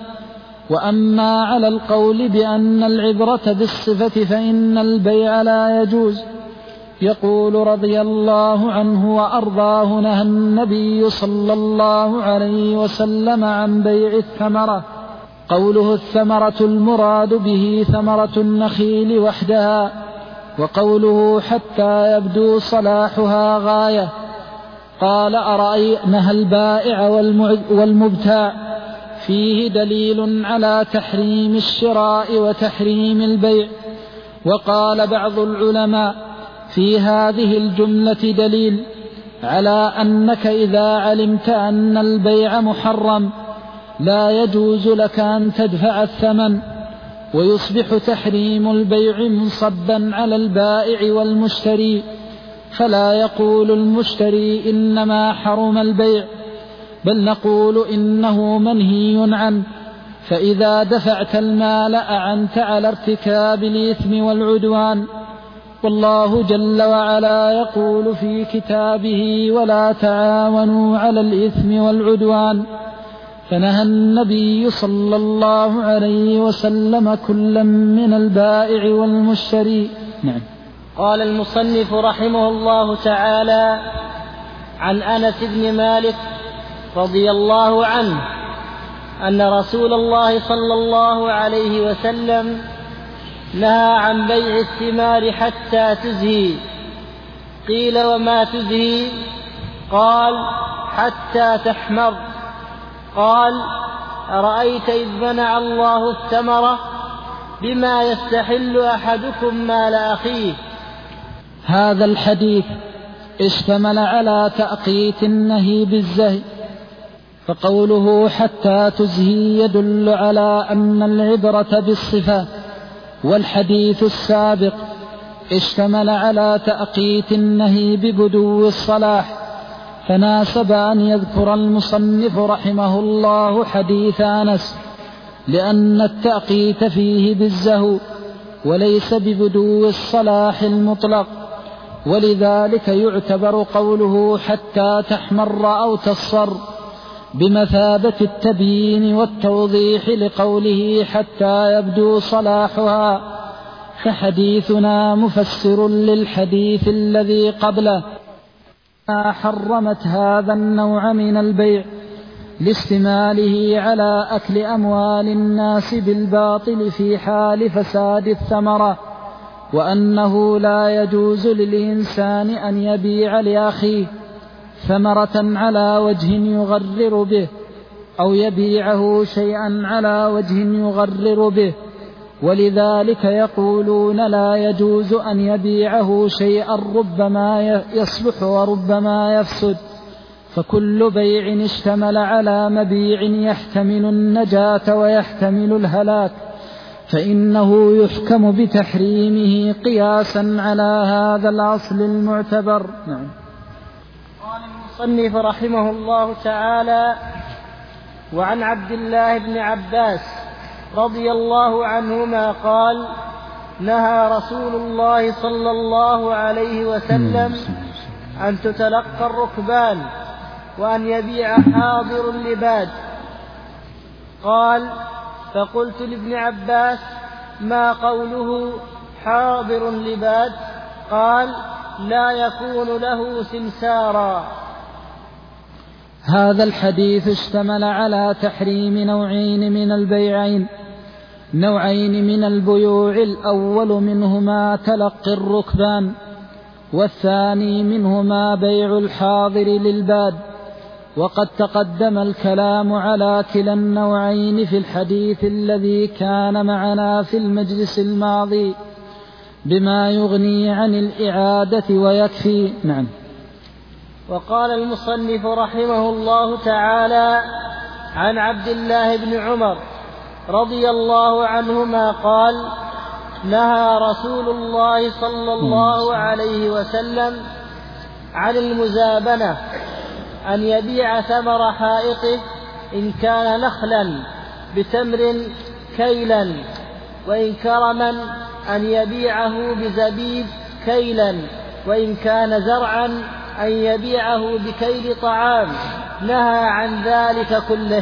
وأما على القول بأن العبرة بالصفة فإن البيع لا يجوز. يقول رضي الله عنه وأرضاه نهى النبي صلى الله عليه وسلم عن بيع الثمرة. قوله الثمرة المراد به ثمرة النخيل وحدها، وقوله حتى يبدو صلاحها غاية. قال نهى البائع والمبتاع، فيه دليل على تحريم الشراء وتحريم البيع. وقال بعض العلماء في هذه الجملة دليل على أنك إذا علمت أن البيع محرم لا يجوز لك أن تدفع الثمن، ويصبح تحريم البيع منصبا على البائع والمشتري، فلا يقول المشتري إنما حرم البيع، بل نقول إنه منهي عنه، فإذا دفعت المال أعنت على ارتكاب الإثم والعدوان. والله جل وعلا يقول في كتابه ولا تعاونوا على الإثم والعدوان، فنهى النبي صلى الله عليه وسلم كلا من البائع والمشتري. نعم. قال المصنف رحمه الله تعالى عن أنس بن مالك رضي الله عنه أن رسول الله صلى الله عليه وسلم نهى عن بيع الثمار حتى تزهي. قيل وما تزهي؟ قال حتى تحمر. قال أرأيت إذ منع الله الثمرة بما يستحل أحدكم مال أخيه. هذا الحديث اشتمل على تأقيت النهي بالزهي، فقوله حتى تزهي يدل على أن العبرة بالصفة، والحديث السابق اشتمل على تأقيت النهي ببدو الصلاح، فناسب أن يذكر المصنف رحمه الله حديث أنس، لأن التأقيت فيه بالزهو وليس ببدو الصلاح المطلق، ولذلك يعتبر قوله حتى تحمر أو تصفر بمثابة التبيين والتوضيح لقوله حتى يبدو صلاحها، فحديثنا مفسر للحديث الذي قبله. حرمت هذا النوع من البيع لاستماله على أكل أموال الناس بالباطل في حال فساد الثمرة، وأنه لا يجوز للإنسان أن يبيع لأخيه ثمرة على وجه يغرر به، أو يبيعه شيئا على وجه يغرر به، ولذلك يقولون لا يجوز أن يبيعه شيئا ربما يصلح وربما يفسد. فكل بيع اشتمل على مبيع يحتمل النجاة ويحتمل الهلاك فإنه يحكم بتحريمه قياسا على هذا الأصل المعتبر. نعم. قال المصنف رحمه الله تعالى: وعن عبد الله بن عباس رضي الله عنهما قال: نهى رسول الله صلى الله عليه وسلم أن تتلقى الركبان وأن يبيع حاضر اللباد. قال: فقلت لابن عباس: ما قوله حاضر اللباد؟ قال: لا يكون له سمسارا. هذا الحديث اشتمل على تحريم نوعين من البيعين، نوعين من البيوع، الأول منهما تلقي الركبان، والثاني منهما بيع الحاضر للباد. وقد تقدم الكلام على كلا النوعين في الحديث الذي كان معنا في المجلس الماضي بما يغني عن الإعادة ويكفي. نعم. وقال المصنف رحمه الله تعالى: عن عبد الله بن عمر رضي الله عنهما قال: نهى رسول الله صلى الله عليه وسلم عن المزابنة، أن يبيع ثمر حائطه إن كان نخلا بتمر كيلا، وإن كرما أن يبيعه بزبيب كيلا، وإن كان زرعا أن يبيعه بكيل طعام. نهى عن ذلك كله.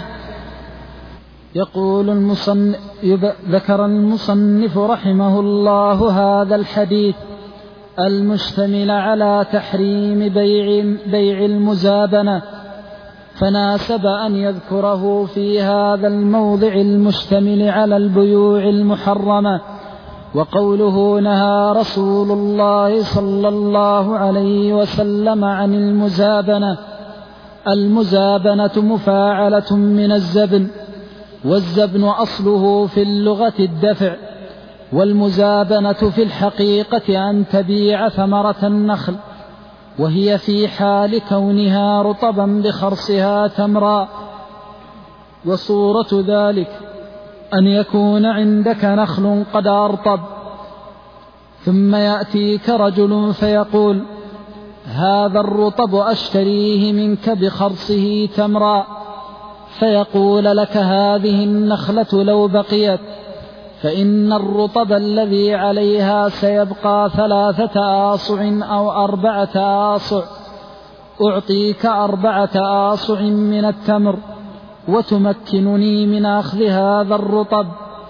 يقول ذكر المصنف رحمه الله هذا الحديث المشتمل على تحريم بيع المزابنة، فناسب أن يذكره في هذا الموضع المشتمل على البيوع المحرمة. وقوله نهى رسول الله صلى الله عليه وسلم عن المزابنة، المزابنة مفاعلة من الزبن، والزبن أصله في اللغة الدفع، والمزابنة في الحقيقة أن تبيع ثمرة النخل، وهي في حال كونها رطبا بخرصها تمرا. وصورة ذلك أن يكون عندك نخل قد أرطب، ثم يأتيك رجل فيقول: هذا الرطب أشتريه منك بخرصه تمرا، فيقول لك: هذه النخلة لو بقيت فإن الرطب الذي عليها سيبقى 3 آصع أو 4 آصع، أعطيك 4 آصع من التمر وتمكنني من أخذ هذا الرطب،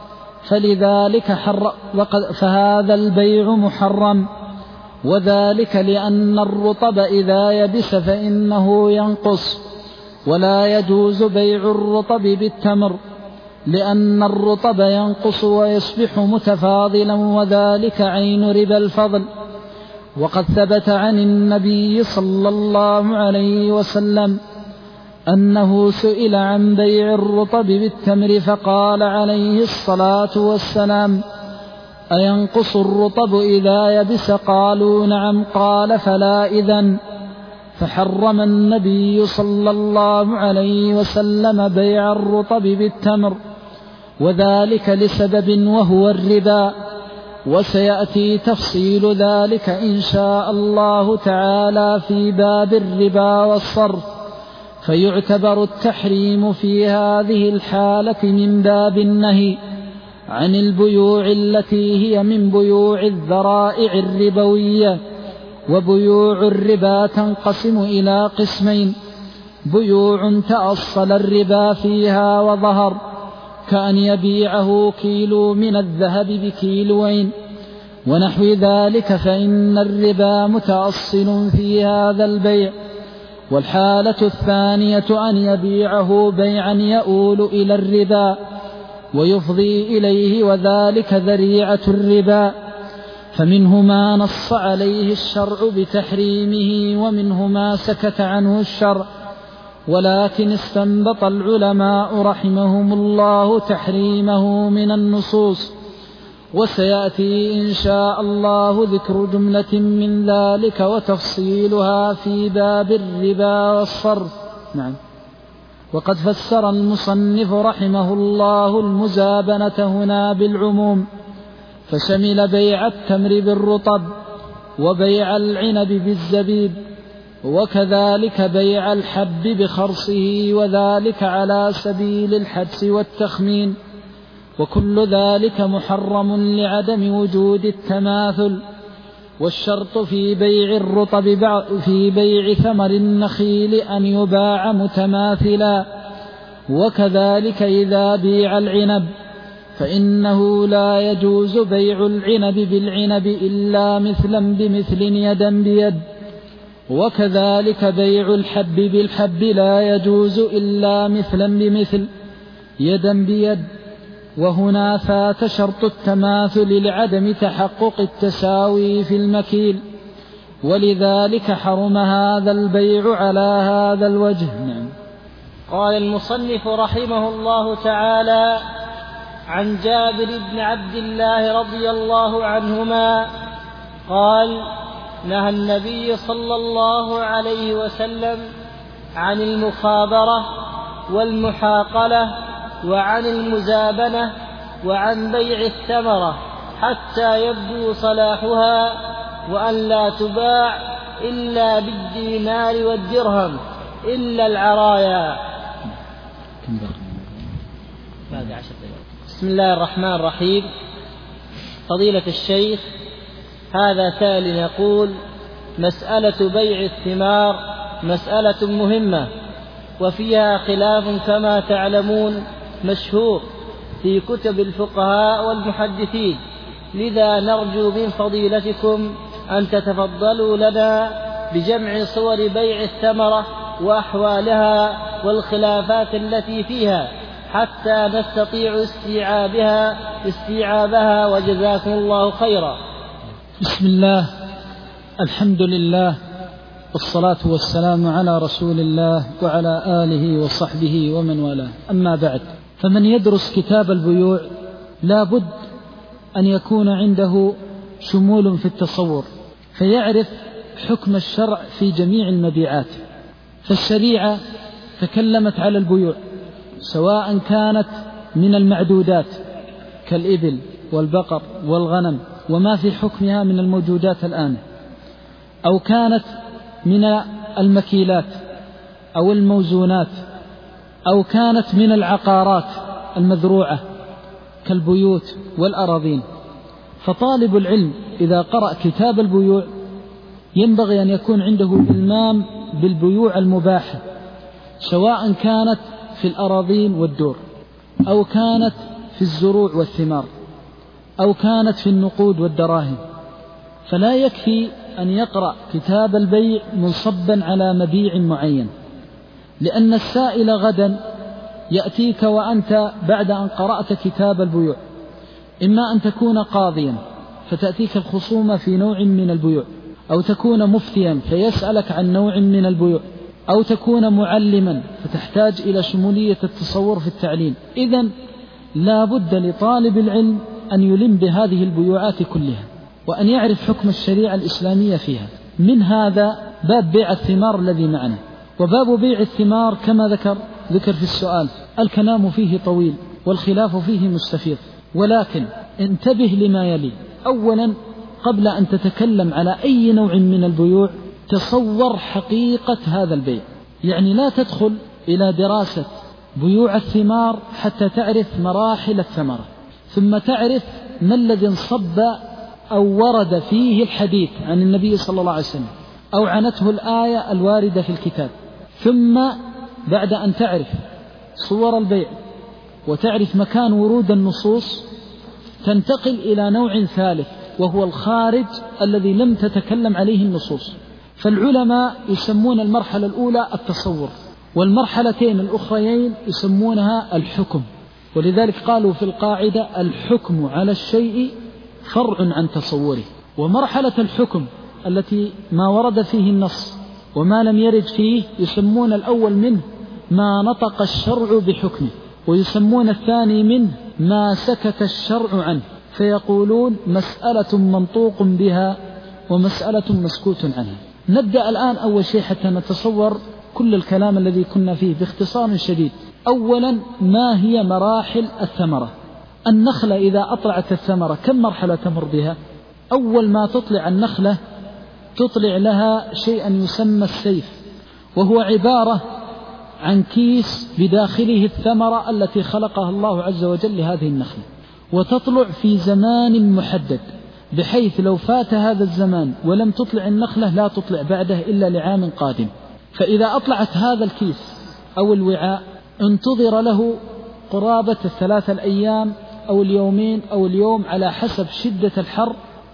فهذا البيع محرم. وذلك لأن الرطب إذا يبس فإنه ينقص، ولا يجوز بيع الرطب بالتمر، لأن الرطب ينقص ويصبح متفاضلا، وذلك عين ربا الفضل. وقد ثبت عن النبي صلى الله عليه وسلم أنه سئل عن بيع الرطب بالتمر فقال عليه الصلاة والسلام: أينقص الرطب إذا يبس؟ قالوا: نعم. قال: فلا إذن. فحرم النبي صلى الله عليه وسلم بيع الرطب بالتمر، وذلك لسبب وهو الربا، وسيأتي تفصيل ذلك إن شاء الله تعالى في باب الربا والصرف، فيعتبر التحريم في هذه الحالة من باب النهي عن البيوع التي هي من بيوع الذرائع الربوية. وبيوع الربا تنقسم إلى قسمين: بيوع تأصل الربا فيها وظهر، كأن يبيعه كيلو من الذهب بكيلوين ونحو ذلك، فإن الربا متأصل في هذا البيع. والحالة الثانية أن يبيعه بيعا يؤول إلى الربا ويفضي إليه، وذلك ذريعة الربا، فمنه ما نص عليه الشرع بتحريمه ومنه ما سكت عنه الشرع، ولكن استنبط العلماء رحمهم الله تحريمه من النصوص. وسيأتي إن شاء الله ذكر جملة من ذلك وتفصيلها في باب الربا والصرف. نعم. وقد فسر المصنف رحمه الله المزابنة هنا بالعموم، فشمل بيع التمر بالرطب وبيع العنب بالزبيب، وكذلك بيع الحب بخرصه، وذلك على سبيل الحدس والتخمين، وكل ذلك محرم لعدم وجود التماثل. والشرط في بيع الرطب في بيع ثمر النخيل أن يباع متماثلا، وكذلك إذا بيع العنب فإنه لا يجوز بيع العنب بالعنب إلا مثلا بمثل يدا بيد، وكذلك بيع الحب بالحب لا يجوز إلا مثلا بمثل يدا بيد. وهنا فات شرط التماثل لعدم تحقق التساوي في المكيل، ولذلك حرم هذا البيع على هذا الوجه. نعم. قال المصنف رحمه الله تعالى: عن جابر بن عبد الله رضي الله عنهما قال: نهى النبي صلى الله عليه وسلم عن المخابرة والمحاقلة وعن المزابنة وعن بيع الثمرة حتى يبدو صلاحها، وأن لا تباع إلا بالدينار والدرهم إلا العرايا. بسم الله الرحمن الرحيم. فضيلة الشيخ، هذا سائل يقول: مسألة بيع الثمار مسألة مهمة وفيها خلاف كما تعلمون مشهور في كتب الفقهاء والمحدثين، لذا نرجو من فضيلتكم أن تتفضلوا لنا بجمع صور بيع الثمرة وأحوالها والخلافات التي فيها حتى نستطيع استيعابها، وجزاكم الله خيرا. بسم الله، الحمد لله، والصلاة والسلام على رسول الله وعلى آله وصحبه ومن والاه. أما بعد، فمن يدرس كتاب البيوع لا بد أن يكون عنده شمول في التصور، فيعرف حكم الشرع في جميع المبيعات. فالشريعة تكلمت على البيوع سواء كانت من المعدودات كالإبل والبقر والغنم وما في حكمها من الموجودات الآن، أو كانت من المكيلات أو الموزونات، أو كانت من العقارات المذروعة كالبيوت والأراضين. فطالب العلم إذا قرأ كتاب البيوع ينبغي أن يكون عنده إلمام بالبيوع المباحة، سواء كانت في الأراضين والدور، أو كانت في الزروع والثمار، أو كانت في النقود والدراهم. فلا يكفي أن يقرأ كتاب البيع منصبا على مبيع معين، لأن السائل غدا يأتيك وأنت بعد أن قرأت كتاب البيوع إما أن تكون قاضيا فتأتيك الخصومة في نوع من البيوع، أو تكون مفتيا فيسألك عن نوع من البيوع، أو تكون معلما فتحتاج إلى شمولية التصور في التعليم. إذن لا بد لطالب العلم أن يلم بهذه البيوعات كلها وأن يعرف حكم الشريعة الإسلامية فيها. من هذا باب بيع الثمار الذي معنا. وباب بيع الثمار كما ذكر في السؤال الكلام فيه طويل والخلاف فيه مستفيض، ولكن انتبه لما يلي. أولا قبل أن تتكلم على أي نوع من البيوع تصور حقيقة هذا البيع، يعني لا تدخل إلى دراسة بيوع الثمار حتى تعرف مراحل الثمرة، ثم تعرف ما الذي انصب أو ورد فيه الحديث عن النبي صلى الله عليه وسلم أو عنته الآية الواردة في الكتاب. ثم بعد أن تعرف صور البيع وتعرف مكان ورود النصوص تنتقل إلى نوع ثالث وهو الخارج الذي لم تتكلم عليه النصوص. فالعلماء يسمون المرحلة الأولى التصور، والمرحلتين الأخريين يسمونها الحكم، ولذلك قالوا في القاعدة الحكم على الشيء فرع عن تصوره. ومرحلة الحكم التي ما ورد فيه النص وما لم يرد فيه يسمون الأول منه ما نطق الشرع بحكمه، ويسمون الثاني منه ما سكت الشرع عنه، فيقولون مسألة منطوق بها ومسألة مسكوت عنها. نبدأ الآن أول شيء حتى نتصور كل الكلام الذي كنا فيه باختصار شديد. أولا ما هي مراحل الثمرة؟ النخلة إذا أطلعت الثمرة كم مرحلة تمر بها؟ أول ما تطلع النخلة تطلع لها شيئا يسمى السيف، وهو عبارة عن كيس بداخله الثمرة التي خلقها الله عز وجل لهذه النخلة، وتطلع في زمان محدد بحيث لو فات هذا الزمان ولم تطلع النخلة لا تطلع بعده إلا لعام قادم. فإذا أطلعت هذا الكيس أو الوعاء انتظر له قرابة 3 الأيام أو اليومين أو اليوم على حسب شدة الحر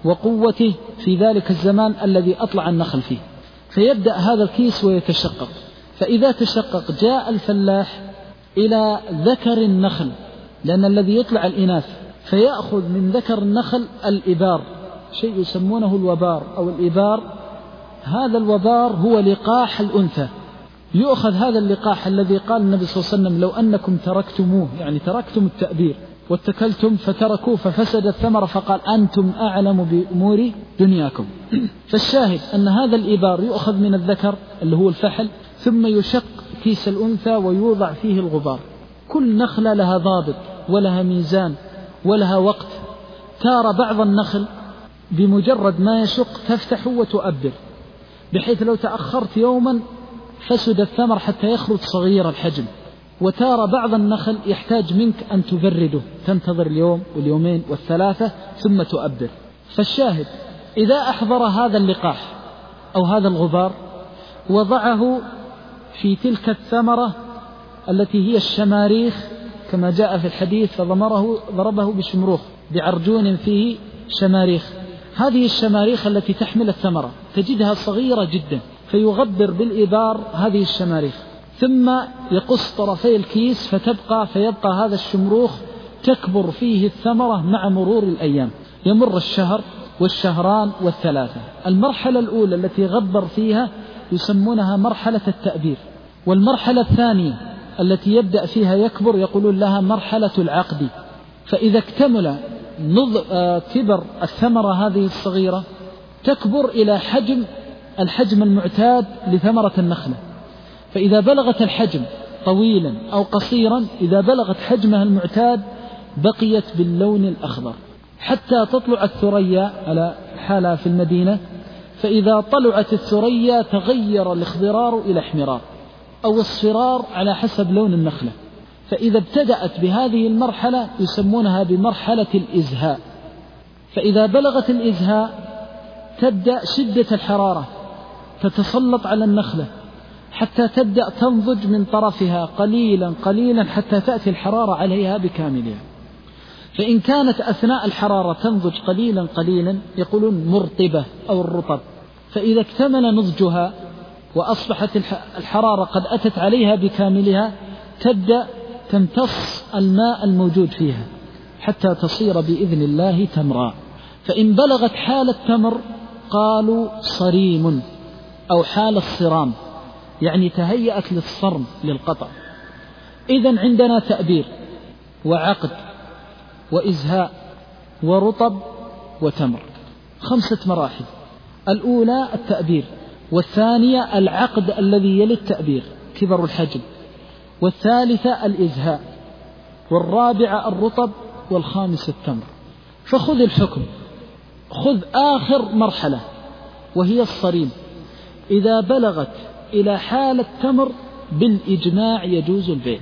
وقوته في ذلك الزمان الذي أطلع النخل فيه، فيبدأ هذا الكيس ويتشقق. فإذا تشقق جاء الفلاح إلى ذكر النخل، لأن الذي يطلع الإناث، فيأخذ من ذكر النخل الإبار، شيء يسمونه الوبار أو الإبار. هذا الوبار هو لقاح الأنثى، يؤخذ هذا اللقاح الذي قال النبي صلى الله عليه وسلم لو أنكم تركتموه، يعني تركتم التأبير واتكلتم فتركوه ففسد الثمر، فقال أنتم أعلم بأمور دنياكم. فالشاهد أن هذا الإبار يؤخذ من الذكر اللي هو الفحل، ثم يشق كيس الأنثى ويوضع فيه الغبار. كل نخلة لها ضابط ولها ميزان ولها وقت. ترى بعض النخل بمجرد ما يشق تفتح وتؤبر، بحيث لو تأخرت يوما فسد الثمر حتى يخرج صغير الحجم. وترى بعض النخل يحتاج منك أن تبرده، تنتظر اليوم واليومين والثلاثة ثم تؤبر. فالشاهد إذا أحضر هذا اللقاح أو هذا الغبار وضعه في تلك الثمرة التي هي الشماريخ كما جاء في الحديث، فضربه بشمروخ بعرجون فيه شماريخ. هذه الشماريخ التي تحمل الثمرة تجدها صغيرة جدا، فيغبر بالإبار هذه الشماريخ، ثم يقص طرفي الكيس فيبقى هذا الشمروخ تكبر فيه الثمرة مع مرور الأيام، يمر الشهر والشهران والثلاثة. المرحلة الأولى التي غبر فيها يسمونها مرحلة التأبير، والمرحلة الثانية التي يبدأ فيها يكبر يقولون لها مرحلة العقد. فإذا اكتمل كبر الثمرة هذه الصغيرة تكبر إلى الحجم المعتاد لثمرة النخلة، فإذا بلغت الحجم طويلا أو قصيرا، إذا بلغت حجمها المعتاد بقيت باللون الأخضر حتى تطلع الثريا على حالها في المدينة. فإذا طلعت الثريا تغير الاخضرار إلى احمرار أو اصفرار على حسب لون النخلة. فإذا ابتدأت بهذه المرحلة يسمونها بمرحلة الإزهاء. فإذا بلغت الإزهاء تبدأ شدة الحرارة تتسلط على النخلة حتى تبدأ تنضج من طرفها قليلا قليلا حتى تأتي الحرارة عليها بكاملها. فإن كانت أثناء الحرارة تنضج قليلا قليلا يقولون مرطبة أو الرطب. فإذا اكتمل نضجها وأصبحت الحرارة قد أتت عليها بكاملها تبدأ تمتص الماء الموجود فيها حتى تصير بإذن الله تمرا. فإن بلغت حال التمر قالوا صريم أو حال الصرام، يعني تهيأت للصرم للقطع. إذن عندنا تأبير وعقد وإزهاء ورطب وتمر، 5 مراحل. الأولى التأبير، والثانية العقد الذي يلي التأبير كبر الحجم، والثالثة الإزهاء، والرابعة الرطب، والخامسة التمر. فخذ الحكم. خذ آخر مرحلة وهي الصريم، إذا بلغت إلى حال التمر بالإجماع يجوز البيع.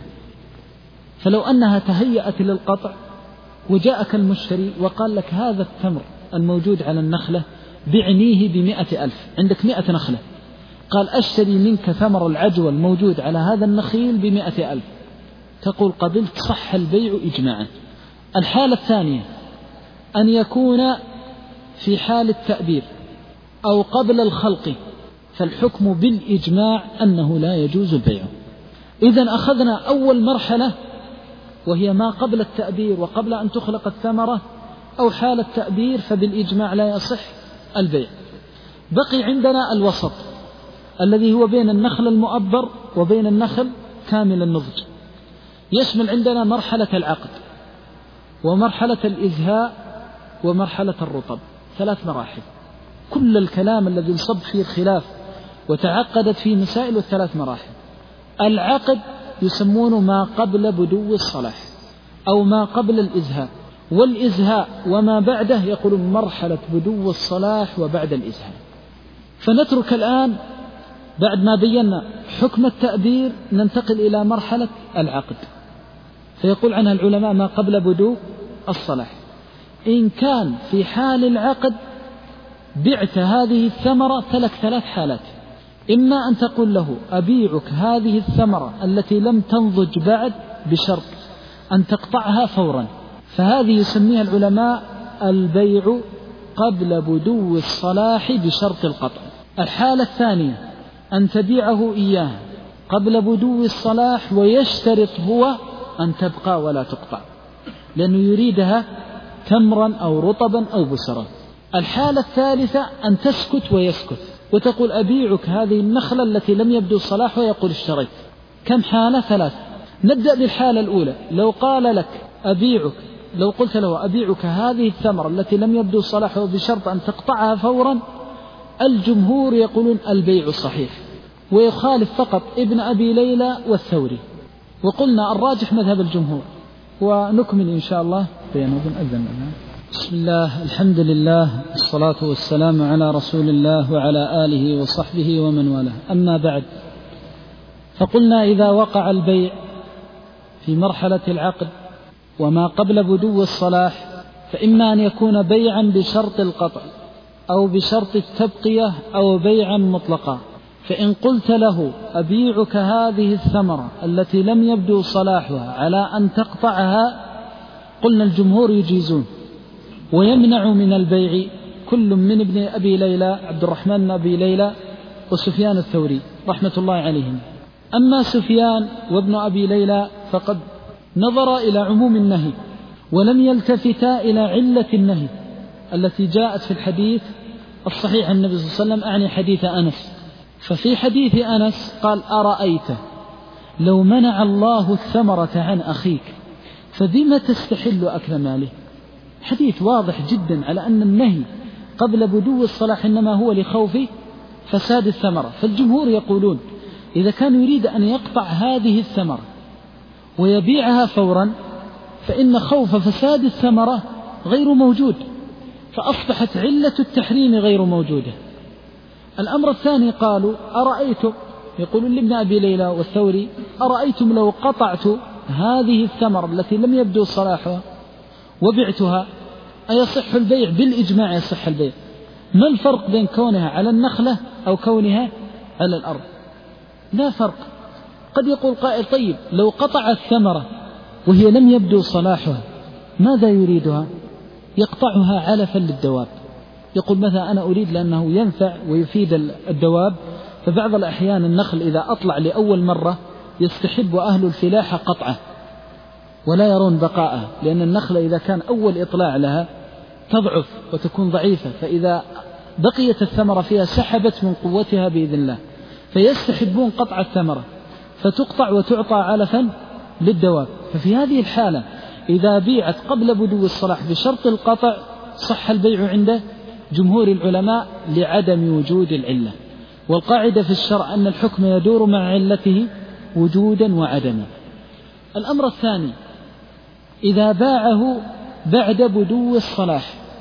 فلو أنها تهيأت للقطع وجاءك المشتري وقال لك هذا التمر الموجود على النخلة بعنيه ب100,000، عندك 100 نخلة، قال أشتري منك ثمر العجوة الموجود على هذا النخيل ب100,000، تقول قبلت، صح البيع إجماعا. الحالة الثانية أن يكون في حال التأبير أو قبل الخلق، فالحكم بالإجماع أنه لا يجوز البيع. إذن أخذنا أول مرحلة وهي ما قبل التأبير وقبل أن تخلق الثمرة أو حال التأبير، فبالإجماع لا يصح البيع. بقي عندنا الوسط الذي هو بين النخل المؤبر وبين النخل كامل النضج، يشمل عندنا مرحلة العقد ومرحلة الإزهاء ومرحلة الرطب، 3 مراحل. كل الكلام الذي انصب فيه الخلاف وتعقدت فيه مسائل الثلاث مراحل. العقد يسمونه ما قبل بدو الصلاح أو ما قبل الإزهاء، والإزهاء وما بعده يقول مرحلة بدو الصلاح وبعد الإزهاء. فنترك الآن بعد ما بينا حكم التأبير ننتقل إلى مرحلة العقد، فيقول عنها العلماء ما قبل بدو الصلاح. إن كان في حال العقد بعت هذه الثمرة فلك 3 حالات: إما أن تقول له أبيعك هذه الثمرة التي لم تنضج بعد بشرط أن تقطعها فورا، فهذه يسميها العلماء البيع قبل بدو الصلاح بشرط القطع. الحالة الثانية أن تبيعه إياه قبل بدو الصلاح ويشترط هو أن تبقى ولا تقطع، لأنه يريدها تمرا أو رطبا أو بسرا. الحالة الثالثة أن تسكت ويسكت وتقول أبيعك هذه النخلة التي لم يبدو صلاحها، يقول اشتريت. كم حالة؟ 3. نبدأ بالحالة الأولى. لو قال لك أبيعك، لو قلت له أبيعك هذه الثمرة التي لم يبدو صلاحها بشرط أن تقطعها فورا، الجمهور يقولون البيع صحيح، ويخالف فقط ابن أبي ليلى والثوري، وقلنا الراجح مذهب الجمهور. ونكمل إن شاء الله بينه أذن. بسم الله، الحمد لله، الصلاة والسلام على رسول الله وعلى آله وصحبه ومن والاه. أما بعد، فقلنا إذا وقع البيع في مرحلة العقد وما قبل بدو الصلاح فإما أن يكون بيعا بشرط القطع أو بشرط التبقية أو بيعا مطلقا. فإن قلت له أبيعك هذه الثمرة التي لم يبدو صلاحها على أن تقطعها، قلنا الجمهور يجيزون، ويمنع من البيع كل من ابن أبي ليلى عبد الرحمن بن أبي ليلى وسفيان الثوري رحمة الله عليهم. أما سفيان وابن أبي ليلى فقد نظر إلى عموم النهي ولم يلتفتا إلى علة النهي التي جاءت في الحديث الصحيح عن النبي صلى الله عليه وسلم، أعني حديث أنس. ففي حديث أنس قال أرأيت لو منع الله الثمرة عن أخيك فبما تستحل أكل ماله. حديث واضح جدا على أن النهي قبل بدو الصلاح إنما هو لخوف فساد الثمرة. فالجمهور يقولون إذا كان يريد أن يقطع هذه الثمرة ويبيعها فورا فإن خوف فساد الثمرة غير موجود، فأصبحت علة التحريم غير موجودة. الأمر الثاني قالوا أرأيتم، يقولون لابن أبي ليلى والثوري أرأيتم لو قطعت هذه الثمرة التي لم يبدو صلاحها وبعتها أيصح البيع؟ بالإجماع يصح البيع. ما الفرق بين كونها على النخلة أو كونها على الأرض؟ لا فرق. قد يقول قائل طيب لو قطع الثمرة وهي لم يبدو صلاحها ماذا يريدها؟ يقطعها علفا للدواب. يقول مثلا أنا أريد لأنه ينفع ويفيد الدواب، فبعض الأحيان النخل إذا أطلع لأول مرة يستحب أهل الفلاحة قطعه ولا يرون بقاءها، لأن النخلة إذا كان أول إطلاع لها تضعف وتكون ضعيفة، فإذا بقيت الثمرة فيها سحبت من قوتها بإذن الله، فيستحبون قطع الثمرة فتقطع وتعطى علفا للدواب. ففي هذه الحالة إذا بيعت قبل بدو الصلاح بشرط القطع صح البيع عند جمهور العلماء لعدم وجود العلة. والقاعدة في الشرع أن الحكم يدور مع علته وجودا وعدما. الأمر الثاني إذا باعه بعد بدو الصلاح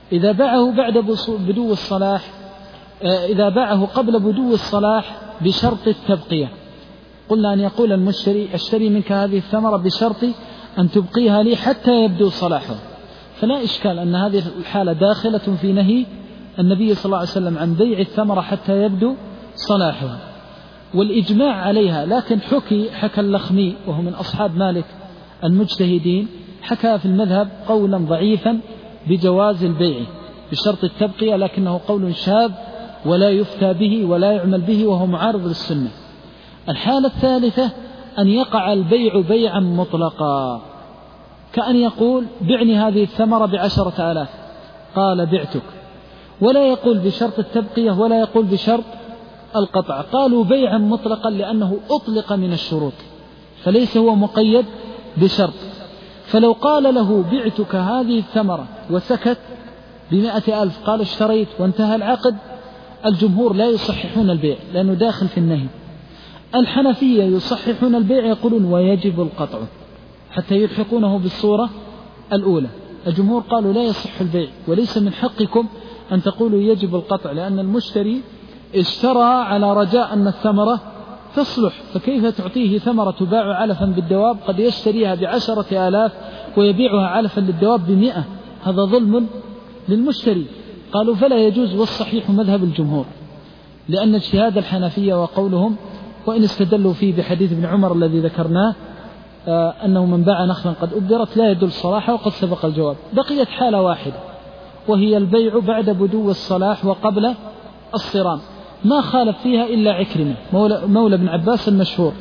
إذا باعه بعد بدو الصلاح، إذا باعه قبل بدو الصلاح بشرط التبقية، قلنا أن يقول المشتري أشتري منك هذه الثمرة بشرط أن تبقيها لي حتى يبدو صلاحها، فلا إشكال أن هذه الحالة داخلة في نهي النبي صلى الله عليه وسلم عن بيع الثمرة حتى يبدو صلاحها، والإجماع عليها. لكن حكى اللخمي وهو من أصحاب مالك المجتهدين، حكى في المذهب قولا ضعيفا بجواز البيع بشرط التبقية، لكنه قول شاذ ولا يفتى به ولا يعمل به وهو معارض للسنة. الحالة الثالثة أن يقع البيع بيعا مطلقا، كأن يقول بعني هذه الثمرة ب10,000، قال بعتك، ولا يقول بشرط التبقية ولا يقول بشرط القطع، قالوا بيعا مطلقا لأنه أطلق من الشروط فليس هو مقيد بشرط. فلو قال له بعتك هذه الثمرة وسكت ب100,000 قال اشتريت وانتهى العقد، الجمهور لا يصححون البيع لأنه داخل في النهي. الحنفية يصححون البيع، يقولون ويجب القطع حتى يلحقونه بالصورة الأولى. الجمهور قالوا لا يصح البيع، وليس من حقكم أن تقولوا يجب القطع، لأن المشتري اشترى على رجاء أن الثمرة تصلح، فكيف تعطيه ثمرة تباع علفا بالدواب قد يشتريها ب10,000 ويبيعها علفا للدواب ب100، هذا ظلم للمشتري. قالوا فلا يجوز، والصحيح مذهب الجمهور، لأن اجتهاد الحنفية وقولهم وإن استدلوا فيه بحديث ابن عمر الذي ذكرناه أنه من باع نخلا قد أبدرت لا يدل صلاحه، وقد سبق الجواب. بقيت حالة واحدة وهي البيع بعد بدو الصلاح وقبل الصرام، ما خالف فيها إلا عكرمة مولى بن عباس المشهور،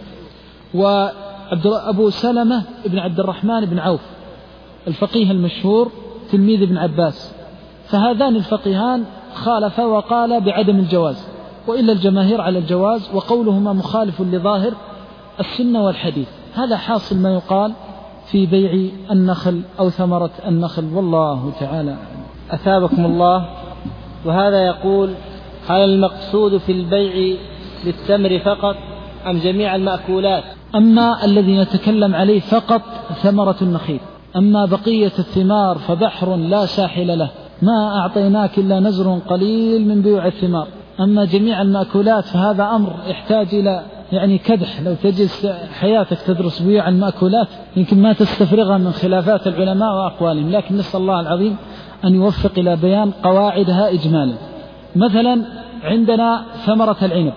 وأبو سلمة بن عبد الرحمن بن عوف الفقيه المشهور تلميذ ابن عباس، فهذان الفقيهان خالفا وقال بعدم الجواز، وإلا الجماهير على الجواز، وقولهما مخالف لظاهر السنة والحديث. هذا حاصل ما يقال في بيع النخل أو ثمرة النخل، والله تعالى. أثابكم الله. وهذا يقول: هل المقصود في البيع للتمر فقط أم جميع المأكولات؟ أما الذي نتكلم عليه فقط ثمرة النخيل، أما بقية الثمار فبحر لا ساحل له، ما أعطيناك إلا نزر قليل من بيوع الثمار. أما جميع المأكولات فهذا أمر يحتاج إلى كدح، لو تجلس حياتك تدرس بيوع المأكولات يمكن ما تستفرغها من خلافات العلماء وأقوالهم، لكن نسأل الله العظيم أن يوفق إلى بيان قواعدها إجمالا. مثلا عندنا ثمرة العنب،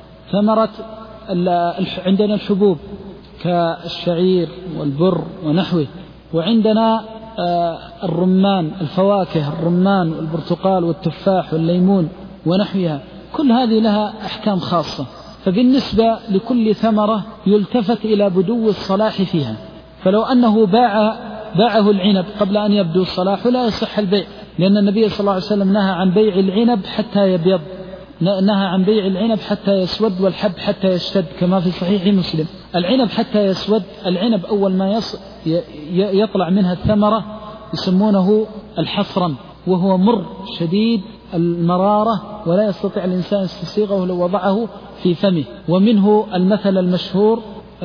عندنا الحبوب كالشعير والبر ونحوه، وعندنا الرمان، الفواكه، الرمان والبرتقال والتفاح والليمون ونحوها، كل هذه لها أحكام خاصة. فبالنسبة لكل ثمرة يلتفت إلى بدو الصلاح فيها، فلو أنه باعه العنب قبل أن يبدو الصلاح لا يصح البيع، لأن النبي صلى الله عليه وسلم نهى عن بيع العنب حتى يبيض، نهى عن بيع العنب حتى يسود، والحب حتى يشتد كما في صحيح مسلم. العنب حتى يسود، العنب أول ما يطلع منها الثمرة يسمونه الحصرا، وهو مر شديد المرارة ولا يستطيع الإنسان استسيغه لو وضعه في فمه. ومنه المثل المشهور: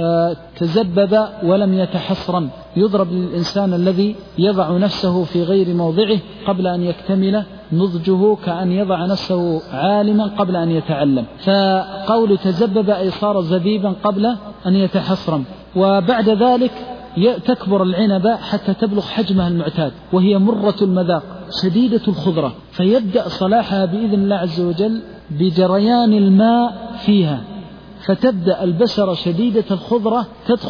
تزبب ولم يتحصرا، يضرب للإنسان الذي يضع نفسه في غير موضعه قبل أن يكتمل نضجه، كأن يضع نفسه عالما قبل أن يتعلم. فقول تزبب أي صار زبيبا قبل أن يتحصرا. وبعد ذلك تكبر العنبة حتى تبلغ حجمها المعتاد، وهي مرة المذاق شديدة الخضرة، فيبدأ صلاحها بإذن الله عز وجل بجريان الماء فيها، فتبدأ البشرة شديدة الخضرة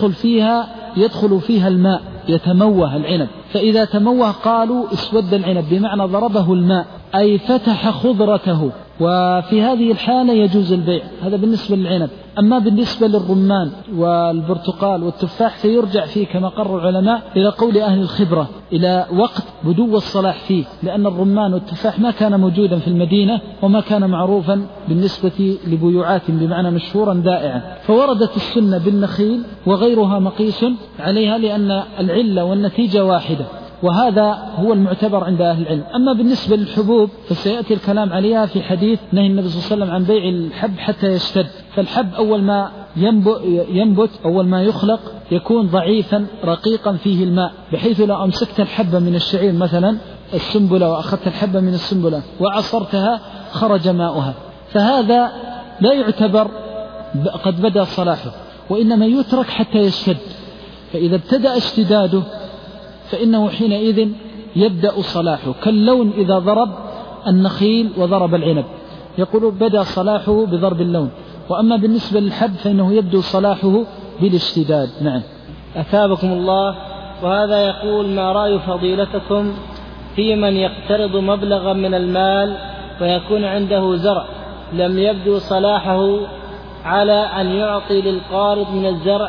يدخل فيها الماء، يتموه العنب، فإذا تموه قالوا اسود العنب، بمعنى ضربه الماء أي فتح خضرته، وفي هذه الحالة يجوز البيع. هذا بالنسبة للعنب. أما بالنسبة للرمان والبرتقال والتفاح فيرجع فيه كما قرر العلماء إلى قول أهل الخبرة إلى وقت بدو الصلاح فيه، لأن الرمان والتفاح ما كان موجودا في المدينة وما كان معروفا بالنسبة لبيوعات بمعنى مشهورا دائعا، فوردت السنة بالنخيل وغيرها مقيس عليها، لأن العلة والنتيجة واحدة، وهذا هو المعتبر عند أهل العلم. أما بالنسبة للحبوب فسيأتي الكلام عليها في حديث نهي النبي صلى الله عليه وسلم عن بيع الحب حتى يشتد. فالحب أول ما ينبت أول ما يخلق يكون ضعيفا رقيقا فيه الماء، بحيث لو أمسكت الحبة من الشعير مثلا السنبلة وأخذت الحبة من السنبلة وعصرتها خرج ماؤها، فهذا لا يعتبر قد بدأ صلاحه، وإنما يترك حتى يشتد، فإذا ابتدأ اشتداده فإنه حينئذ يبدأ صلاحه، كاللون إذا ضرب النخيل وضرب العنب، يقول بدأ صلاحه بضرب اللون. وأما بالنسبة للحب فإنه يبدو صلاحه بالاشتداد. نعم. أثابكم الله. وهذا يقول: ما رأي فضيلتكم في من يقترض مبلغا من المال ويكون عنده زرع لم يبدو صلاحه على أن يعطي للقارض من الزرع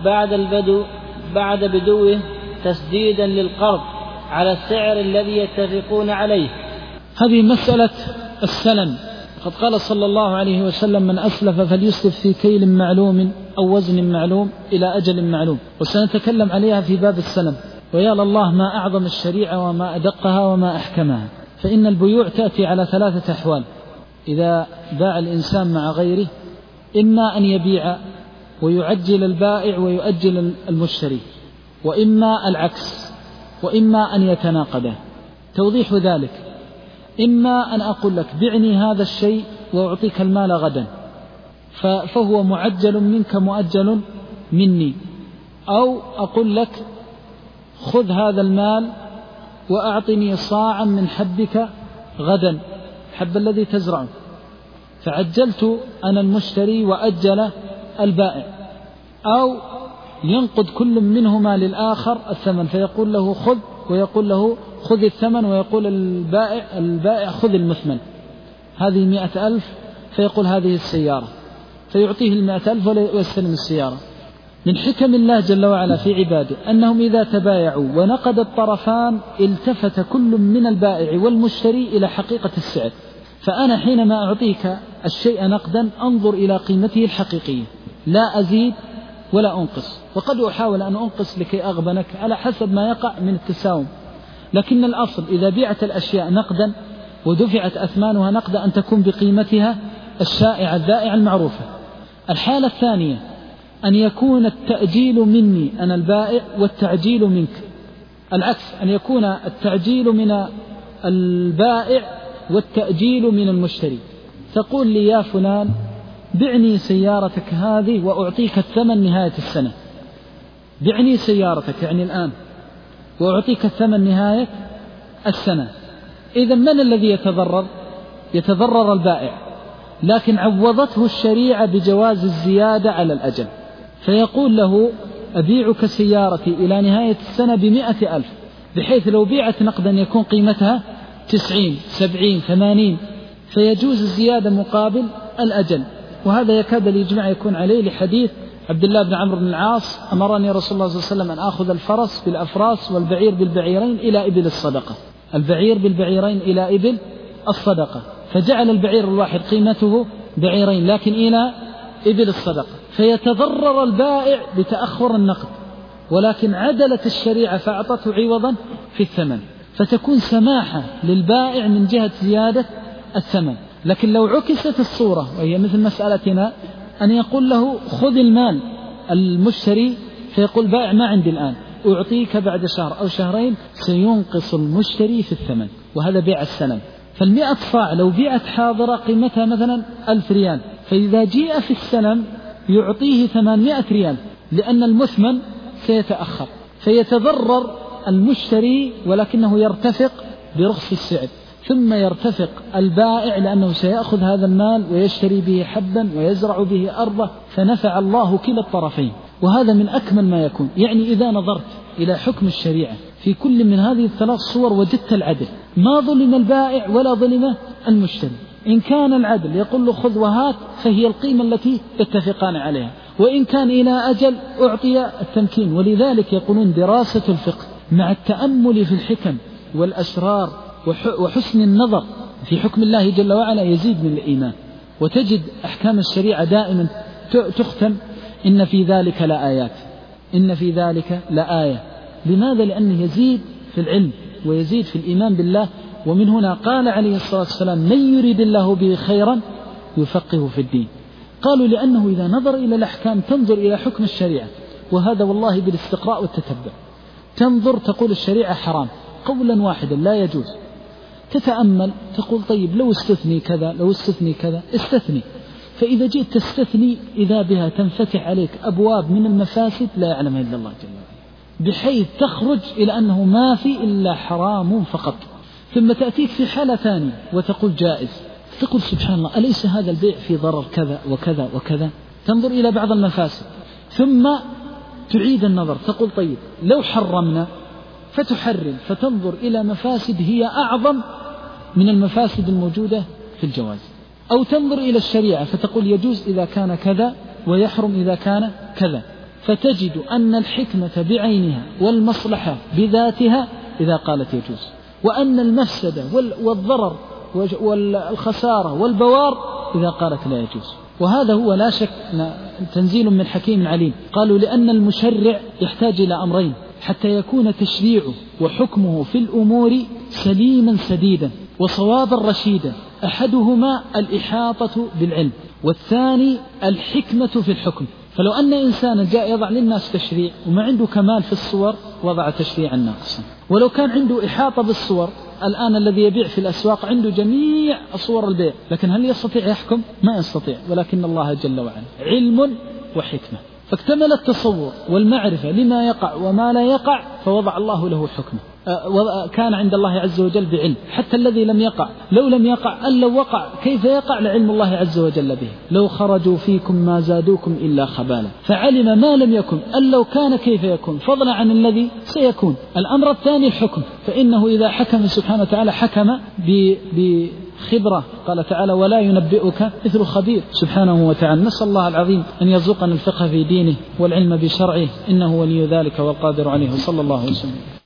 بعد بدوه تسديدا للقرض على السعر الذي يتفقون عليه؟ هذه مسألة السلم. قد قال صلى الله عليه وسلم: من أسلف فليسلف في كيل معلوم أو وزن معلوم إلى أجل معلوم، وسنتكلم عليها في باب السلم. ويا لله ما أعظم الشريعة وما أدقها وما أحكمها. فإن البيوع تأتي على 3 أحوال إذا باع الإنسان مع غيره: إما أن يبيع ويعجل البائع ويؤجل المشتري، وإما العكس، وإما أن يتناقضه. توضيح ذلك: إما أن أقول لك بعني هذا الشيء وأعطيك المال غدا، فهو معجل منك مؤجل مني، أو أقول لك خذ هذا المال وأعطني صاعا من حبك غدا، حب الذي تزرعه، فعجلت أنا المشتري وأجل البائع. أو ينقض كل منهما للآخر الثمن، فيقول له خذ، ويقول له خذ الثمن، ويقول البائع خذ المثمن، هذه 100,000، فيقول هذه السيارة، فيعطيه 100,000 ويستلم السيارة. من حكم الله جل وعلا في عباده أنهم إذا تبايعوا ونقد الطرفان التفت كل من البائع والمشتري إلى حقيقة السعر. فأنا حينما أعطيك الشيء نقدا أنظر إلى قيمته الحقيقية، لا أزيد ولا أنقص، وقد أحاول أن أنقص لكي أغبنك على حسب ما يقع من التساوم، لكن الأصل إذا بيعت الأشياء نقدا ودفعت أثمانها نقدا أن تكون بقيمتها الشائعة الذائعة المعروفة. الحالة الثانية أن يكون التأجيل مني أنا البائع والتعجيل منك، العكس، أن يكون التعجيل من البائع والتأجيل من المشتري. تقول لي يا فلان بعني سيارتك هذه وأعطيك الثمن نهاية السنة، بعني سيارتك يعني الآن وأعطيك الثمن نهاية السنة. إذا من الذي يتضرر؟ يتضرر البائع، لكن عوضته الشريعة بجواز الزيادة على الأجل، فيقول له أبيعك سيارتي إلى نهاية السنة ب100,000، بحيث لو بيعت نقدا يكون قيمتها 90 70 80، فيجوز الزيادة مقابل الأجل. وهذا يكاد الإجماع يكون عليه لحديث عبد الله بن عمرو بن العاص: أمرني رسول الله صلى الله عليه وسلم أن أخذ الفرس بالأفراس والبعير بالبعيرين إلى إبل الصدقة، البعير بالبعيرين إلى إبل الصدقة، فجعل البعير الواحد قيمته بعيرين لكن إلى إبل الصدقة، فيتضرر البائع بتأخر النقد، ولكن عدلت الشريعة فأعطته عوضا في الثمن، فتكون سماحة للبائع من جهة زيادة الثمن. لكن لو عكست الصورة وهي مثل مسألتنا أن يقول له خذ المال المشتري، فيقول بائع ما عندي الآن، أعطيك بعد شهر أو شهرين، سينقص المشتري في الثمن، وهذا بيع السلم. ف100 صاع لو بيعت حاضرة قيمتها مثلا 1000 ريال، فإذا جيء في السلم يعطيه 800 ريال، لأن المثمن سيتأخر، فيتضرر المشتري ولكنه يرتفق برخص السعر، ثم يرتفق البائع لأنه سيأخذ هذا المال ويشتري به حبا ويزرع به أرضه، فنفع الله كلا الطرفين. وهذا من أكمل ما يكون. يعني إذا نظرت إلى حكم الشريعة في كل من هذه الثلاث صور وجدت العدل، ما ظلم البائع ولا ظلم المشتري. إن كان العدل يقول له خذ وهات فهي القيمة التي يتفقان عليها، وإن كان إلى أجل أعطي التمكين. ولذلك يقولون دراسة الفقه مع التأمل في الحكم والأسرار وحسن النظر في حكم الله جل وعلا يزيد من الإيمان. وتجد أحكام الشريعة دائما تختم إن في ذلك لآيات، إن في ذلك لآية. لماذا؟ لأنه يزيد في العلم ويزيد في الإيمان بالله. ومن هنا قال عليه الصلاة والسلام من يريد الله به خيرا يفقه في الدين. قالوا لأنه إذا نظر إلى الأحكام تنظر إلى حكم الشريعة، وهذا والله بالاستقراء والتتبع. تنظر تقول الشريعة حرام، قولا واحدا لا يجوز. تتأمل تقول طيب لو استثني كذا لو استثني كذا، استثني. فإذا جئت تستثني إذا بها تنفتح عليك أبواب من المفاسد لا يعلمها إلا الله جل وعلا، بحيث تخرج إلى أنه ما في إلا حرام فقط. ثم تأتيك في حالة ثانية وتقول جائز، تقول سبحان الله أليس هذا البيع في ضرر كذا وكذا وكذا، تنظر إلى بعض المفاسد ثم تعيد النظر تقول طيب لو حرمنا، فتحرم فتنظر إلى مفاسد هي أعظم من المفاسد الموجودة في الجواز. أو تنظر إلى الشريعة فتقول يجوز إذا كان كذا ويحرم إذا كان كذا، فتجد أن الحكمة بعينها والمصلحة بذاتها إذا قالت يجوز، وأن المفسدة والضرر والخسارة والبوار إذا قالت لا يجوز. وهذا هو لا شك تنزيل من حكيم عليم. قالوا لأن المشرع يحتاج إلى أمرين حتى يكون تشريعه وحكمه في الأمور سليما سديدا وصوابا رشيدا، أحدهما الإحاطة بالعلم، والثاني الحكمة في الحكم. فلو أن إنسانا جاء يضع للناس تشريع وما عنده كمال في الصور وضع تشريعا ناقصا، ولو كان عنده إحاطة بالصور، الآن الذي يبيع في الأسواق عنده جميع صور البيع، لكن هل يستطيع يحكم؟ ما يستطيع. ولكن الله جل وعلا علم وحكمة، فاكتمل التصور والمعرفة لما يقع وما لا يقع، فوضع الله له حكمه. كان عند الله عز وجل بعلم، حتى الذي لم يقع لو لم يقع أن لو وقع كيف يقع لعلم الله عز وجل به. لو خرجوا فيكم ما زادوكم إلا خبالا، فعلم ما لم يكن أن لو كان كيف يكون، فضلا عن الذي سيكون. الأمر الثاني الحكم، فإنه إذا حكم سبحانه وتعالى حكم بخبرة، قال تعالى ولا ينبئك مثل خبير سبحانه وتعالى. نسأل الله العظيم أن يرزقنا الفقه في دينه والعلم بشرعه، إنه ولي ذلك والقادر عليه. صلى الله عليه وسلم.